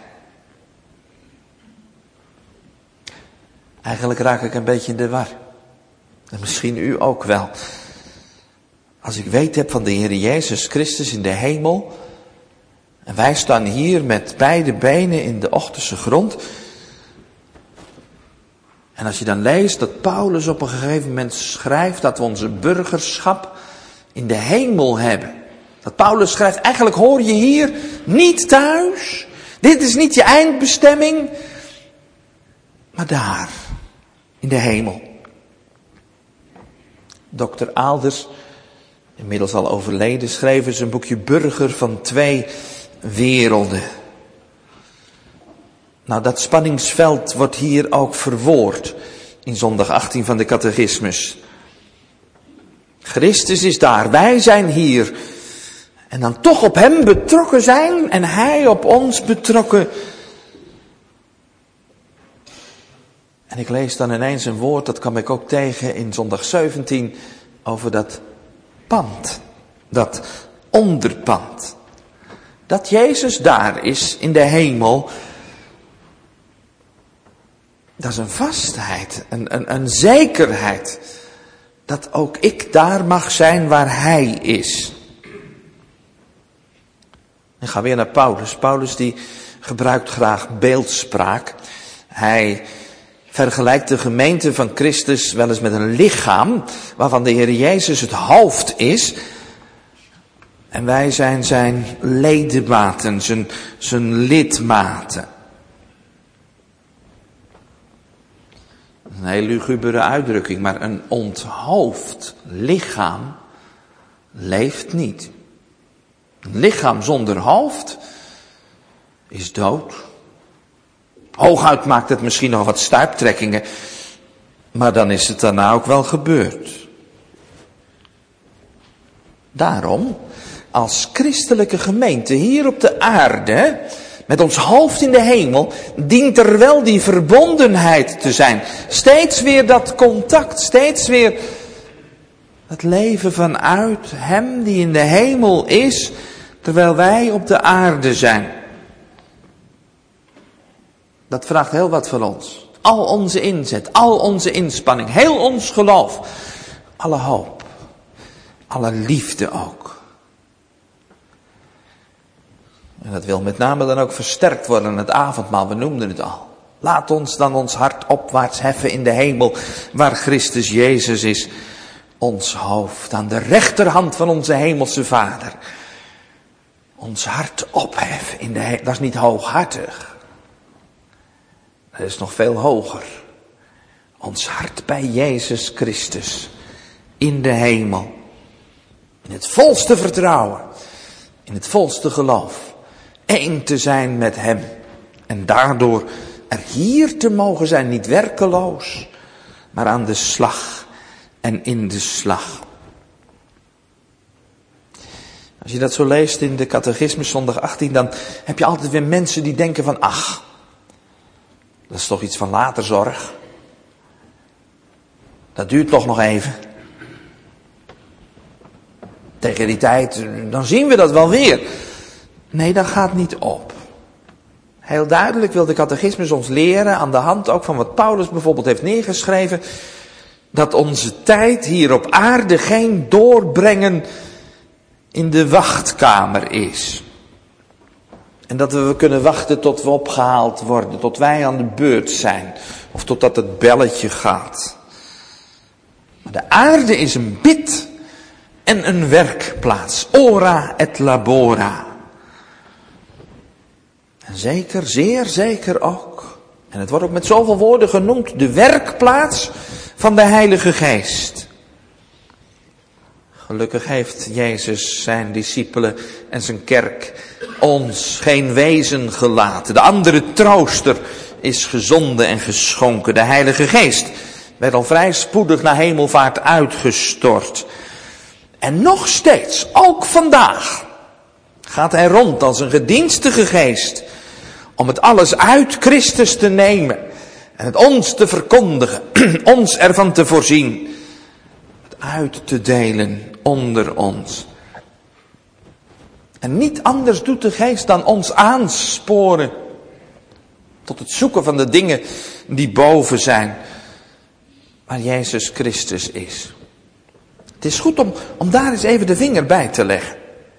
Eigenlijk raak ik een beetje in de war. En misschien u ook wel. Als ik weet heb van de Heer Jezus Christus in de hemel. En wij staan hier met beide benen in de ochtendse grond. En als je dan leest dat Paulus op een gegeven moment schrijft dat we onze burgerschap in de hemel hebben. Dat Paulus schrijft, eigenlijk hoor je hier niet thuis. Dit is niet je eindbestemming. Maar daar, in de hemel. dokter Aalders, inmiddels al overleden, schreef in zijn boekje Burger van twee werelden. Nou, dat spanningsveld wordt hier ook verwoord in zondag achttien van de catechismus. Christus is daar, wij zijn hier. En dan toch op hem betrokken zijn en hij op ons betrokken. En ik lees dan ineens een woord, dat kwam ik ook tegen in zondag zeventien, over dat pand, dat onderpand. Dat Jezus daar is in de hemel, dat is een vastheid, een, een, een zekerheid. Dat ook ik daar mag zijn waar Hij is. Ik ga weer naar Paulus. Paulus die gebruikt graag beeldspraak. Hij vergelijkt de gemeente van Christus wel eens met een lichaam, waarvan de Heer Jezus het hoofd is. En wij zijn zijn ledematen, zijn, zijn lidmaten. Een hele lugubere uitdrukking, maar een onthoofd lichaam leeft niet. Een lichaam zonder hoofd is dood. Hooguit maakt het misschien nog wat stuiptrekkingen, maar dan is het daarna ook wel gebeurd. Daarom, als christelijke gemeente hier op de aarde, met ons hoofd in de hemel, dient er wel die verbondenheid te zijn. Steeds weer dat contact, steeds weer het leven vanuit Hem die in de hemel is, terwijl wij op de aarde zijn. Dat vraagt heel wat van ons. Al onze inzet, al onze inspanning, heel ons geloof, alle hoop, alle liefde ook. En dat wil met name dan ook versterkt worden, het avondmaal, we noemden het al. Laat ons dan ons hart opwaarts heffen in de hemel, waar Christus Jezus is, ons hoofd, aan de rechterhand van onze hemelse Vader. Ons hart opheffen in de hemel, dat is niet hooghartig. Dat is nog veel hoger. Ons hart bij Jezus Christus, in de hemel. In het volste vertrouwen, in het volste geloof. Eén te zijn met Hem. En daardoor er hier te mogen zijn, niet werkeloos, maar aan de slag en in de slag. Als je dat zo leest in de catechismus zondag achttien, dan heb je altijd weer mensen die denken van, ach, dat is toch iets van later zorg. Dat duurt toch nog even. Tegen die tijd, dan zien we dat wel weer. Nee, dat gaat niet op. Heel duidelijk wil de catechismus ons leren, aan de hand ook van wat Paulus bijvoorbeeld heeft neergeschreven, dat onze tijd hier op aarde geen doorbrengen in de wachtkamer is. En dat we kunnen wachten tot we opgehaald worden, tot wij aan de beurt zijn, of totdat het belletje gaat. Maar de aarde is een bid en een werkplaats, ora et labora. En zeker, zeer zeker ook, en het wordt ook met zoveel woorden genoemd, de werkplaats van de Heilige Geest. Gelukkig heeft Jezus zijn discipelen en zijn kerk ons geen wezen gelaten. De andere trooster is gezonden en geschonken. De Heilige Geest werd al vrij spoedig na hemelvaart uitgestort. En nog steeds, ook vandaag, gaat hij rond als een gedienstige geest om het alles uit Christus te nemen en het ons te verkondigen, ons ervan te voorzien, het uit te delen onder ons. En niet anders doet de geest dan ons aansporen tot het zoeken van de dingen die boven zijn, waar Jezus Christus is. Het is goed om, om daar eens even de vinger bij te leggen.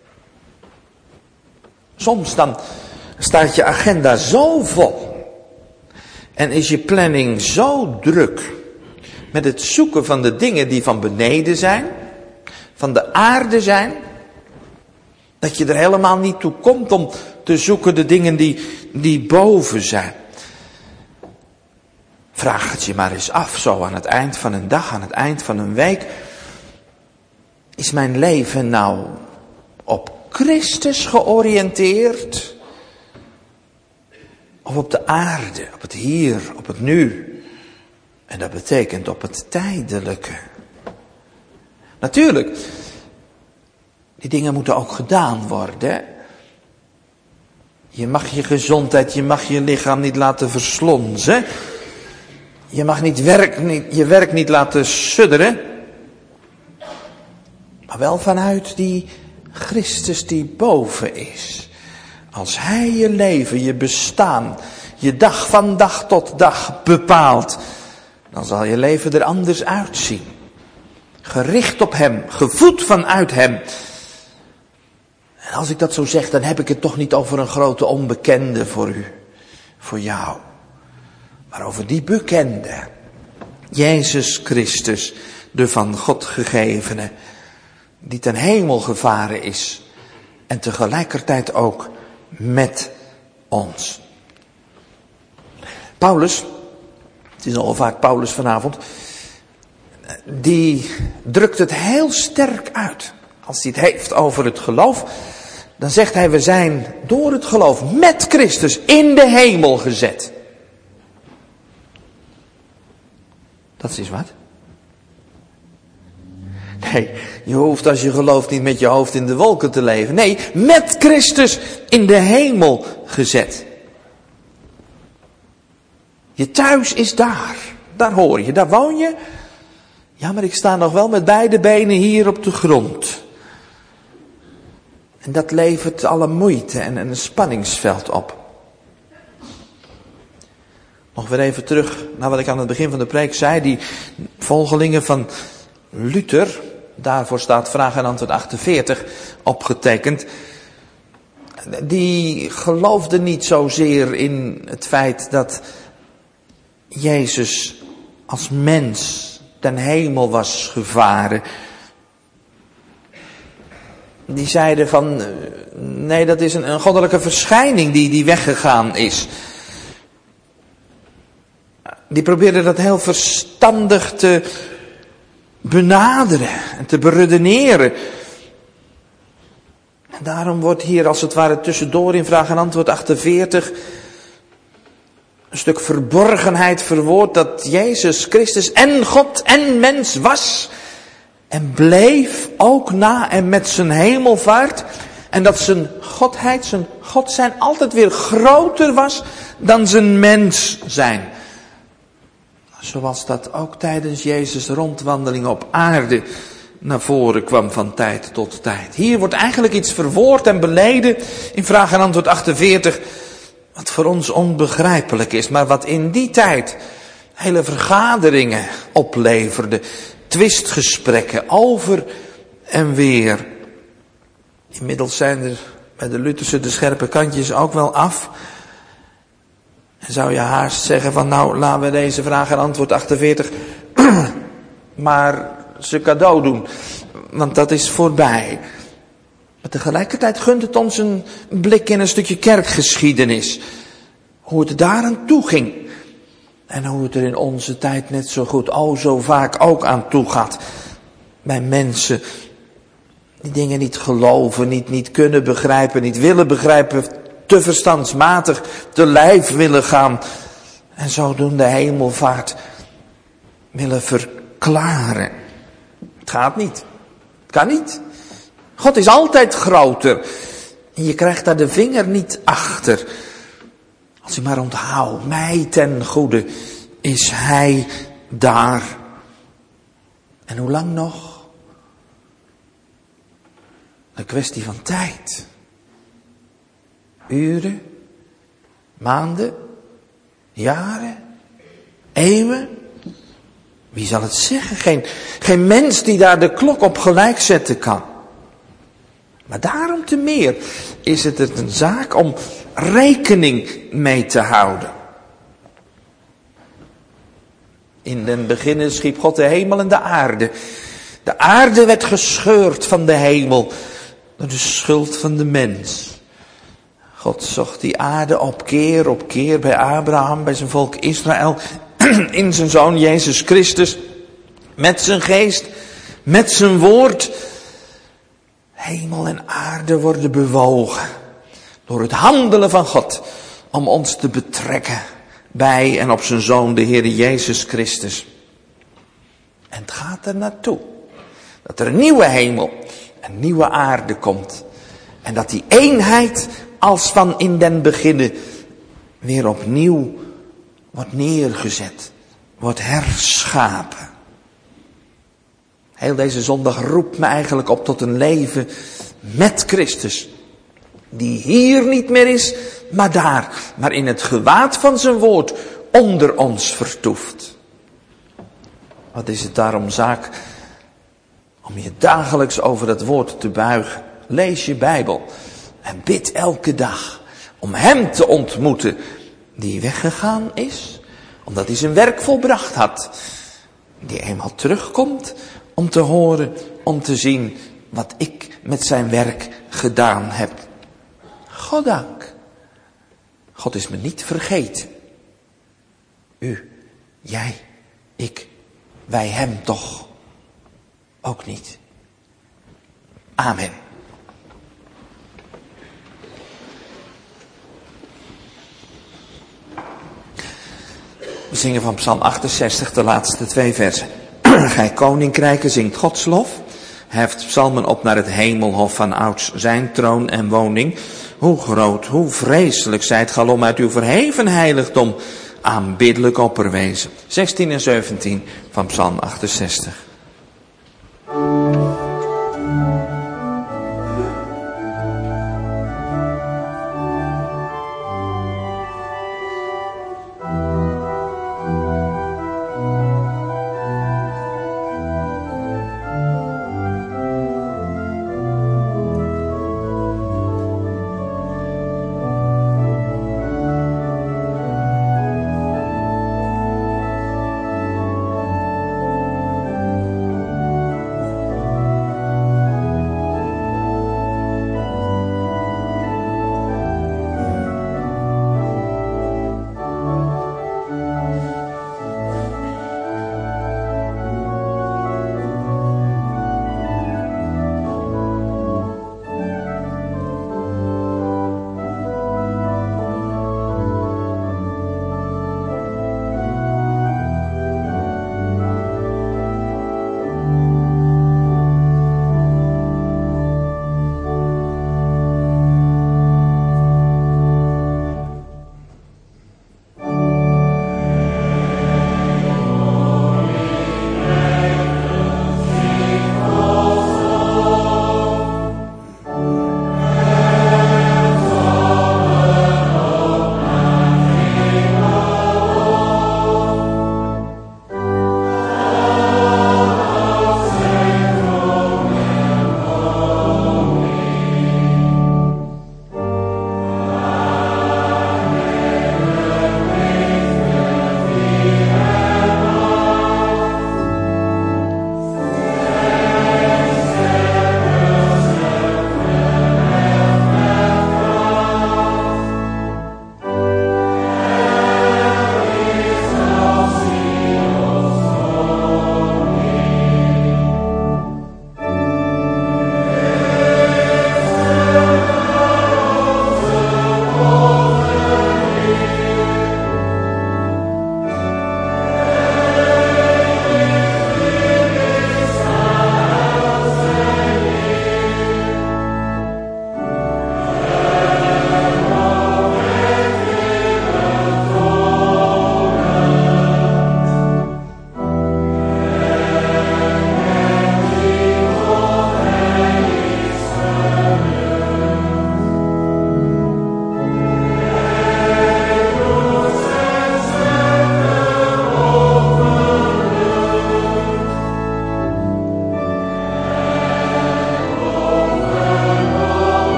Soms dan staat je agenda zo vol en is je planning zo druk met het zoeken van de dingen die van beneden zijn, van de aarde zijn, dat je er helemaal niet toe komt om te zoeken de dingen die, die boven zijn. Vraag het je maar eens af, zo aan het eind van een dag, aan het eind van een week. Is mijn leven nou op Christus georiënteerd? Of op de aarde, op het hier, op het nu? En dat betekent op het tijdelijke. Natuurlijk, die dingen moeten ook gedaan worden. Je mag je gezondheid, je mag je lichaam niet laten verslonzen. Je mag niet werk, niet, je werk niet laten sudderen. Maar wel vanuit die Christus die boven is. Als Hij je leven, je bestaan, je dag van dag tot dag bepaalt, dan zal je leven er anders uitzien. Gericht op Hem, gevoed vanuit Hem. En als ik dat zo zeg, dan heb ik het toch niet over een grote onbekende voor u, voor jou. Maar over die bekende, Jezus Christus, de van God gegevene, die ten hemel gevaren is en tegelijkertijd ook met ons. Paulus, het is al vaak Paulus vanavond, die drukt het heel sterk uit. Als hij het heeft over het geloof, dan zegt hij, we zijn door het geloof met Christus in de hemel gezet. Dat is wat? Nee, je hoeft als je gelooft niet met je hoofd in de wolken te leven. Nee, met Christus in de hemel gezet. Je thuis is daar. Daar hoor je, daar woon je. Ja, maar ik sta nog wel met beide benen hier op de grond. En dat levert alle moeite en een spanningsveld op. Nog weer even terug naar wat ik aan het begin van de preek zei. Die volgelingen van Luther, daarvoor staat vraag en antwoord achtenveertig opgetekend. Die geloofden niet zozeer in het feit dat Jezus als mens ten hemel was gevaren. Die zeiden van, nee, dat is een, een goddelijke verschijning die, die weggegaan is. Die probeerden dat heel verstandig te benaderen en te beredeneren. En daarom wordt hier als het ware tussendoor in vraag en antwoord achtenveertig een stuk verborgenheid verwoord dat Jezus Christus en God en mens was en bleef ook na en met zijn hemelvaart. En dat zijn godheid, zijn God zijn altijd weer groter was dan zijn mens zijn. Zoals dat ook tijdens Jezus' rondwandeling op aarde naar voren kwam van tijd tot tijd. Hier wordt eigenlijk iets verwoord en beleden in vraag en antwoord achtenveertig, wat voor ons onbegrijpelijk is, maar wat in die tijd hele vergaderingen opleverde, twistgesprekken over en weer. Inmiddels zijn er bij de Lutherse de scherpe kantjes ook wel af. En zou je haast zeggen van nou, laten we deze vraag en antwoord achtenveertig maar ze cadeau doen. Want dat is voorbij. Maar tegelijkertijd gunt het ons een blik in een stukje kerkgeschiedenis. Hoe het daar aan toe ging. En hoe het er in onze tijd net zo goed, oh zo vaak ook aan toe gaat. Bij mensen die dingen niet geloven, niet, niet kunnen begrijpen, niet willen begrijpen, te verstandsmatig te lijf willen gaan. En zodoende de hemelvaart willen verklaren. Het gaat niet. Het kan niet. God is altijd groter. En je krijgt daar de vinger niet achter. Als je maar onthoudt, mij ten goede is Hij daar. En hoe lang nog? Een kwestie van tijd. Uren, maanden, jaren, eeuwen. Wie zal het zeggen? Geen, geen mens die daar de klok op gelijk zetten kan. Maar daarom te meer is het een zaak om rekening mee te houden. In den beginnen schiep God de hemel en de aarde. De aarde werd gescheurd van de hemel door de schuld van de mens. God zocht die aarde op keer op keer bij Abraham, bij zijn volk Israël, in zijn zoon Jezus Christus, met zijn geest, met zijn woord. Hemel en aarde worden bewogen door het handelen van God om ons te betrekken bij en op zijn zoon, de Heer Jezus Christus. En het gaat er naartoe dat er een nieuwe hemel, een nieuwe aarde komt. En dat die eenheid als van in den beginnen weer opnieuw wordt neergezet. wordt herschapen. Heel deze zondag roept me eigenlijk op tot een leven met Christus. Die hier niet meer is, maar daar. Maar in het gewaad van zijn woord onder ons vertoeft. Wat is het daarom zaak om je dagelijks over dat woord te buigen. Lees je Bijbel en bid elke dag om hem te ontmoeten die weggegaan is. Omdat hij zijn werk volbracht had. Die eenmaal terugkomt om te horen, om te zien wat ik met zijn werk gedaan heb. Goddank. God is me niet vergeten. U, jij, ik, wij hem toch ook niet. Amen. We zingen van Psalm achtenzestig de laatste twee versen. Gij koninkrijken zingt Gods lof. Heft psalmen op naar het hemelhof van ouds zijn troon en woning. Hoe groot, hoe vreselijk zijt galom uit uw verheven heiligdom. Aanbiddelijk opperwezen. zestien en zeventien van Psalm achtenzestig.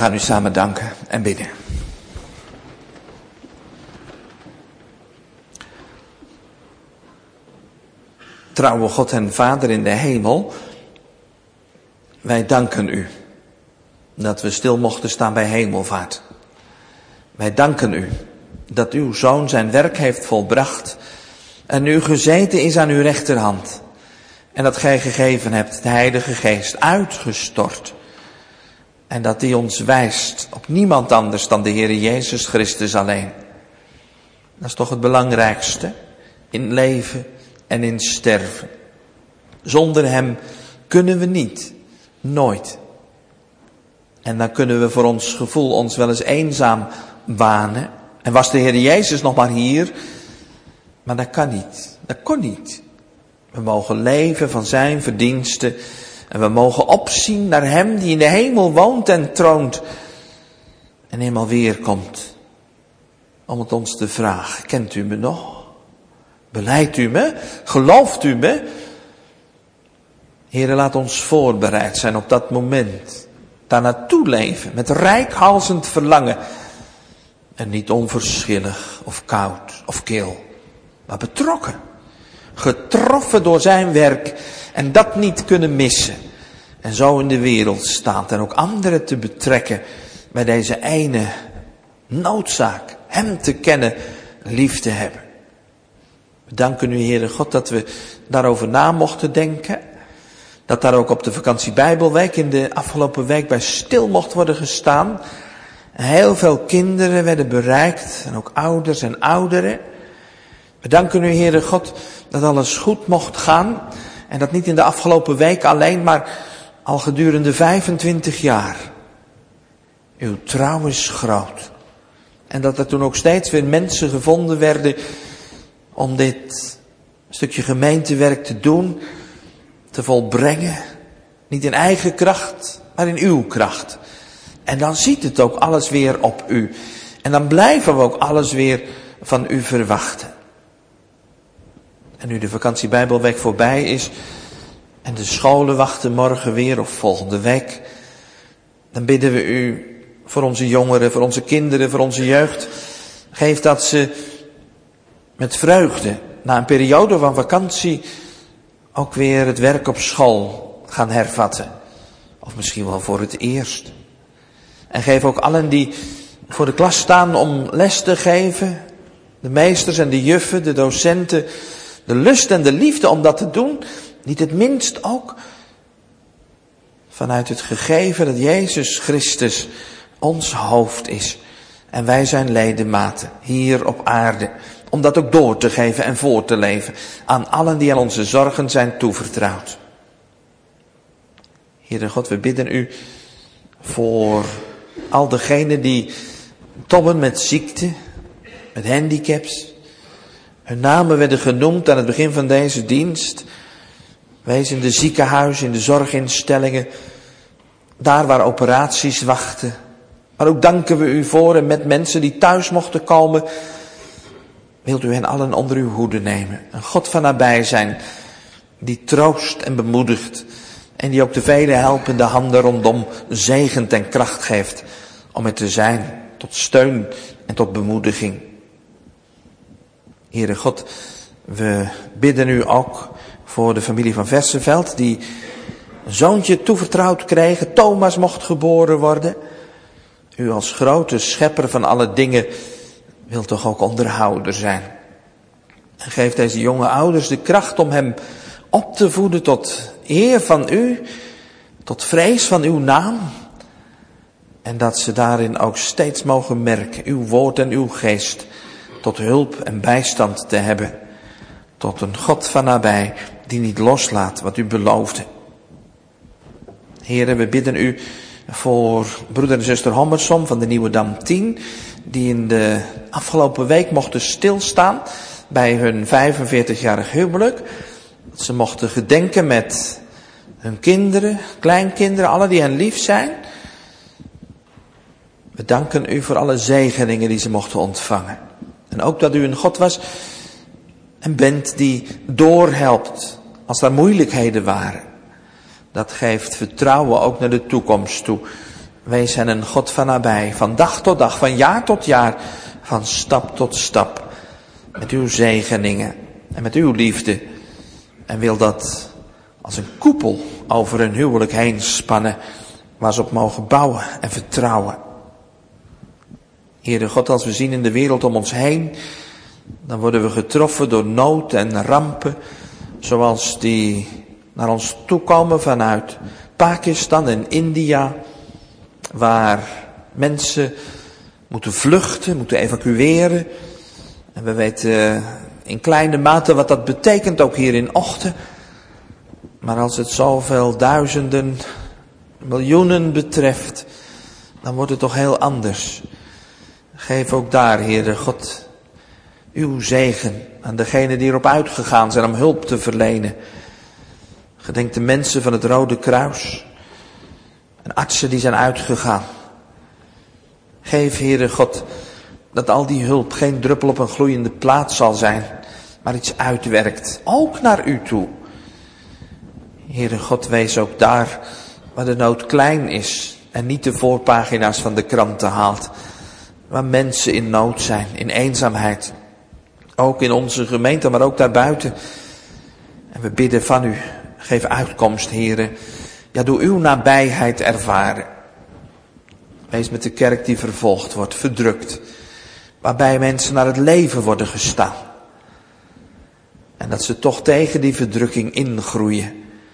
gaan nu samen danken en bidden. Trouwe God en Vader in de hemel, wij danken u dat we stil mochten staan bij hemelvaart. Wij danken u dat uw Zoon zijn werk heeft volbracht en nu gezeten is aan uw rechterhand. En dat gij gegeven hebt, de Heilige Geest, uitgestort. En dat die ons wijst op niemand anders dan de Heer Jezus Christus alleen. Dat is toch het belangrijkste in leven en in sterven. Zonder hem kunnen we niet, nooit. En dan kunnen we voor ons gevoel ons wel eens eenzaam wanen. En was de Heer Jezus nog maar hier? Maar dat kan niet, dat kon niet. We mogen leven van zijn verdiensten. En we mogen opzien naar hem die in de hemel woont en troont. En eenmaal weerkomt. Om het ons te vragen. Kent u me nog? Beleidt u me? Gelooft u me? Heere, laat ons voorbereid zijn op dat moment. Daar naartoe leven. Met reikhalzend verlangen. En niet onverschillig of koud of kil. Maar betrokken. Getroffen door zijn werk en dat niet kunnen missen. En zo in de wereld staat en ook anderen te betrekken bij deze ene noodzaak. Hem te kennen, lief te hebben. We danken u, Heere God, dat we daarover na mochten denken. Dat daar ook op de vakantie Bijbelweek in de afgelopen week bij stil mocht worden gestaan. En heel veel kinderen werden bereikt en ook ouders en ouderen. We danken u, Heere God, dat alles goed mocht gaan. En dat niet in de afgelopen week alleen, maar al gedurende vijfentwintig jaar. Uw trouw is groot. En dat er toen ook steeds weer mensen gevonden werden om dit stukje gemeentewerk te doen, te volbrengen. Niet in eigen kracht, maar in uw kracht. En dan ziet het ook alles weer op u. En dan blijven we ook alles weer van u verwachten. En nu de vakantie Bijbelweek voorbij is en de scholen wachten morgen weer of volgende week, dan bidden we u voor onze jongeren, voor onze kinderen, voor onze jeugd. Geef dat ze met vreugde na een periode van vakantie ook weer het werk op school gaan hervatten. Of misschien wel voor het eerst. En geef ook allen die voor de klas staan om les te geven, de meesters en de juffen, de docenten, de lust en de liefde om dat te doen, niet het minst ook vanuit het gegeven dat Jezus Christus ons hoofd is en wij zijn ledematen hier op aarde, om dat ook door te geven en voor te leven aan allen die aan onze zorgen zijn toevertrouwd. Heere God, we bidden u voor al degenen die tobben met ziekte, met handicaps. Hun namen werden genoemd aan het begin van deze dienst. Wees in de ziekenhuizen, in de zorginstellingen. Daar waar operaties wachten. Maar ook danken we u voor en met mensen die thuis mochten komen. Wilt u hen allen onder uw hoede nemen. Een God van nabij zijn. Die troost en bemoedigt. En die ook de vele helpende handen rondom zegent en kracht geeft. Om er te zijn. Tot steun en tot bemoediging. Heere God, we bidden u ook voor de familie van Verseveld, die een zoontje toevertrouwd kregen. Thomas mocht geboren worden. U als grote schepper van alle dingen wilt toch ook onderhouder zijn. En geef deze jonge ouders de kracht om hem op te voeden tot eer van u, tot vrees van uw naam. En dat ze daarin ook steeds mogen merken, uw woord en uw geest, tot hulp en bijstand te hebben. Tot een God van nabij, die niet loslaat wat u beloofde. Heren, we bidden u voor broeder en zuster Hommersom van de Nieuwe Dam tien, die in de afgelopen week mochten stilstaan bij hun vijfenveertigjarig huwelijk. Dat ze mochten gedenken met hun kinderen, kleinkinderen, alle die hen lief zijn. We danken u voor alle zegeningen die ze mochten ontvangen. En ook dat u een God was en bent die doorhelpt als er moeilijkheden waren. Dat geeft vertrouwen ook naar de toekomst toe. Wees hen een God van nabij, van dag tot dag, van jaar tot jaar, van stap tot stap. Met uw zegeningen en met uw liefde. En wil dat als een koepel over hun huwelijk heen spannen, waar ze op mogen bouwen en vertrouwen. Heere God, als we zien in de wereld om ons heen, dan worden we getroffen door nood en rampen, zoals die naar ons toekomen vanuit Pakistan en India, waar mensen moeten vluchten, moeten evacueren. En we weten in kleine mate wat dat betekent, ook hier in Ochten. Maar als het zoveel duizenden, miljoenen betreft, dan wordt het toch heel anders. Geef ook daar, Heere God, uw zegen aan degenen die erop uitgegaan zijn om hulp te verlenen. Gedenk de mensen van het Rode Kruis en artsen die zijn uitgegaan. Geef, Heere God, dat al die hulp geen druppel op een gloeiende plaat zal zijn, maar iets uitwerkt, ook naar u toe. Heere God, wees ook daar waar de nood klein is en niet de voorpagina's van de kranten haalt. Waar mensen in nood zijn, in eenzaamheid. Ook in onze gemeente, maar ook daarbuiten. En we bidden van u, geef uitkomst, Heere. Ja, doe uw nabijheid ervaren. Wees met de kerk die vervolgd wordt, verdrukt. Waarbij mensen naar het leven worden gestaan. En dat ze toch tegen die verdrukking ingroeien.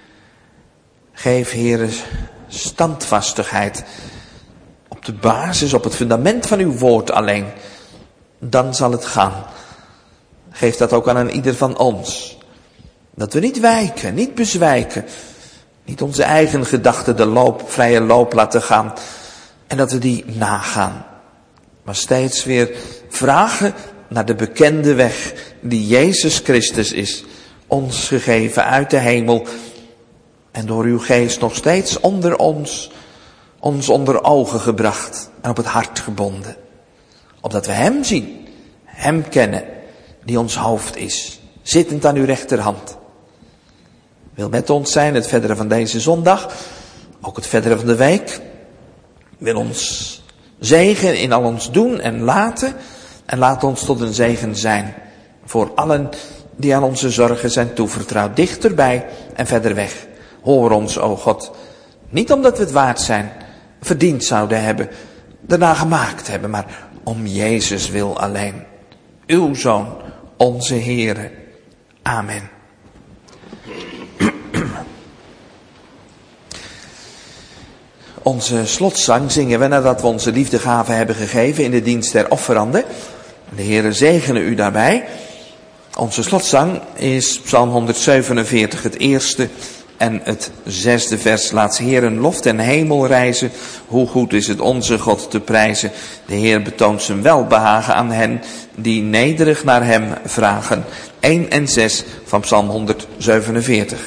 Geef, Heere, standvastigheid. Op de basis, op het fundament van uw woord alleen. Dan zal het gaan. Geef dat ook aan een ieder van ons. Dat we niet wijken, niet bezwijken. Niet onze eigen gedachten de loop, vrije loop laten gaan. En dat we die nagaan. Maar steeds weer vragen naar de bekende weg die Jezus Christus is. Ons gegeven uit de hemel. En door uw geest nog steeds onder ons, ons onder ogen gebracht en op het hart gebonden. Opdat we hem zien, hem kennen, die ons hoofd is, zittend aan uw rechterhand. Wil met ons zijn het verdere van deze zondag, ook het verdere van de week. Wil ons zegen in al ons doen en laten. En laat ons tot een zegen zijn voor allen die aan onze zorgen zijn toevertrouwd. Dichterbij en verder weg. Hoor ons, o God. Niet omdat we het waard zijn, verdiend zouden hebben, daarna gemaakt hebben. Maar om Jezus wil alleen. Uw Zoon, onze Heere. Amen. Onze slotzang zingen we nadat we onze liefdegave hebben gegeven in de dienst der offeranden. De Heere zegene u daarbij. Onze slotzang is Psalm honderdzevenenveertig, het eerste en het zesde vers. Laat Heeren lof ten hemel reizen. Hoe goed is het onze God te prijzen. De Heer betoont zijn welbehagen aan hen die nederig naar hem vragen. één en zes van Psalm honderdzevenenveertig.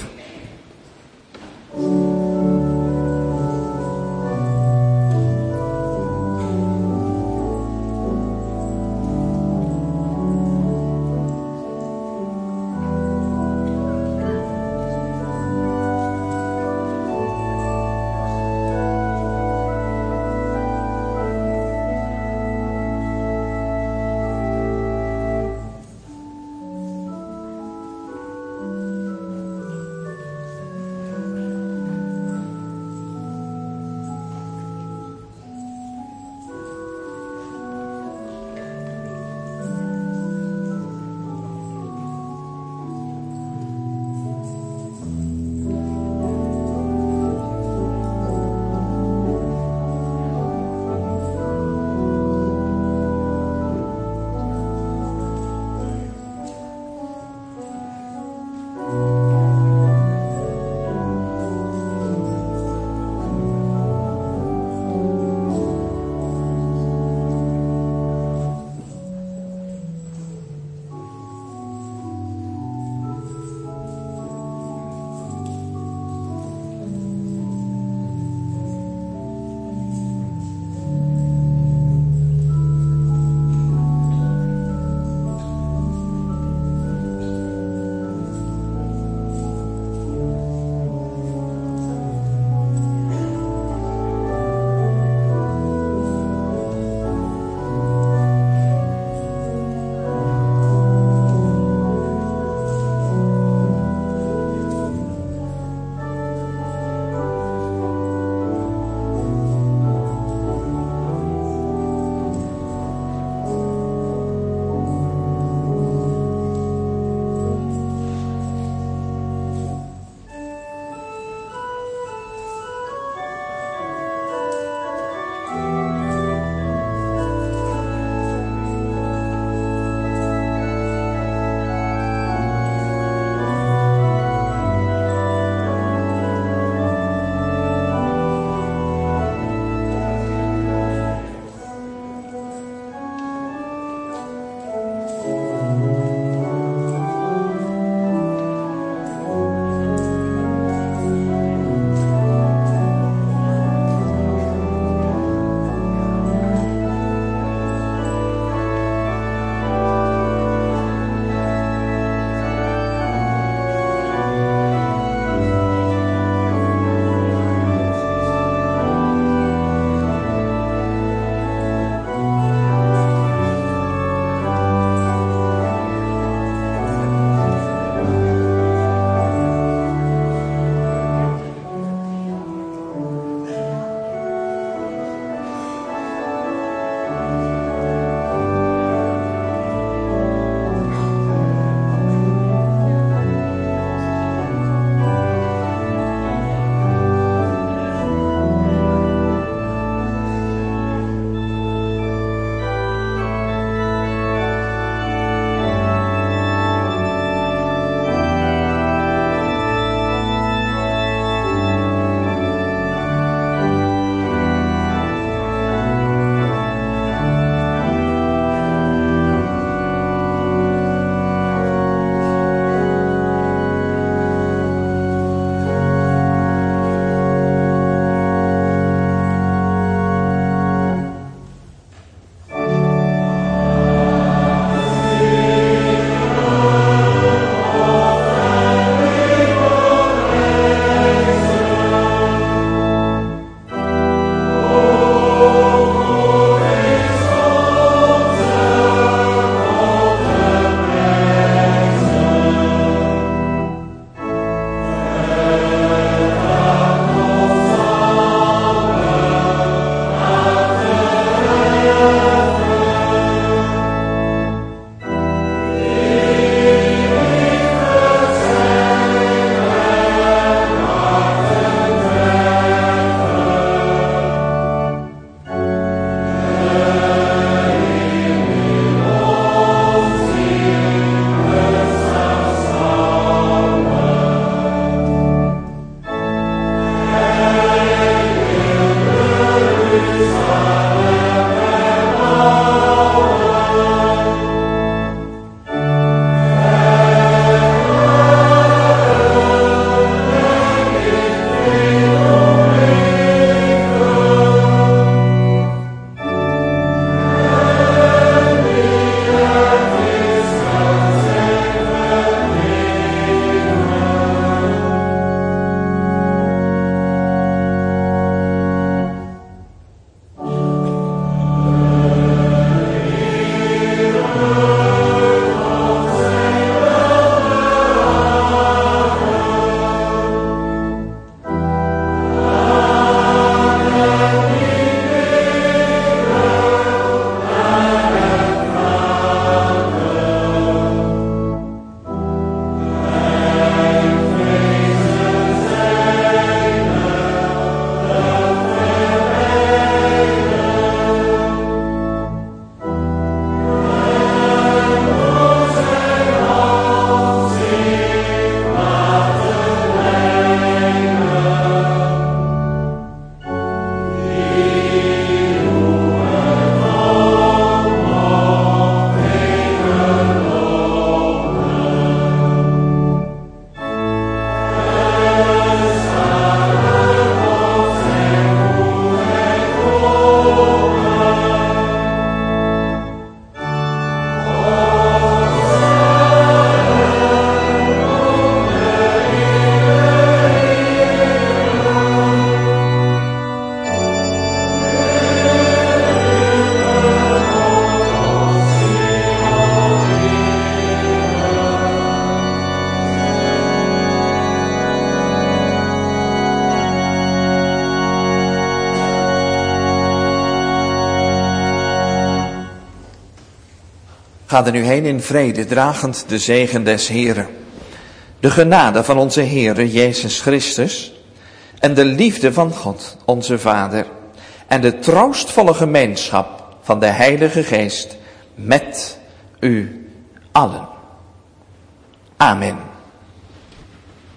Ga er nu heen in vrede, dragend de zegen des Heren. De genade van onze Heere Jezus Christus en de liefde van God, onze Vader, en de troostvolle gemeenschap van de Heilige Geest met u allen. Amen.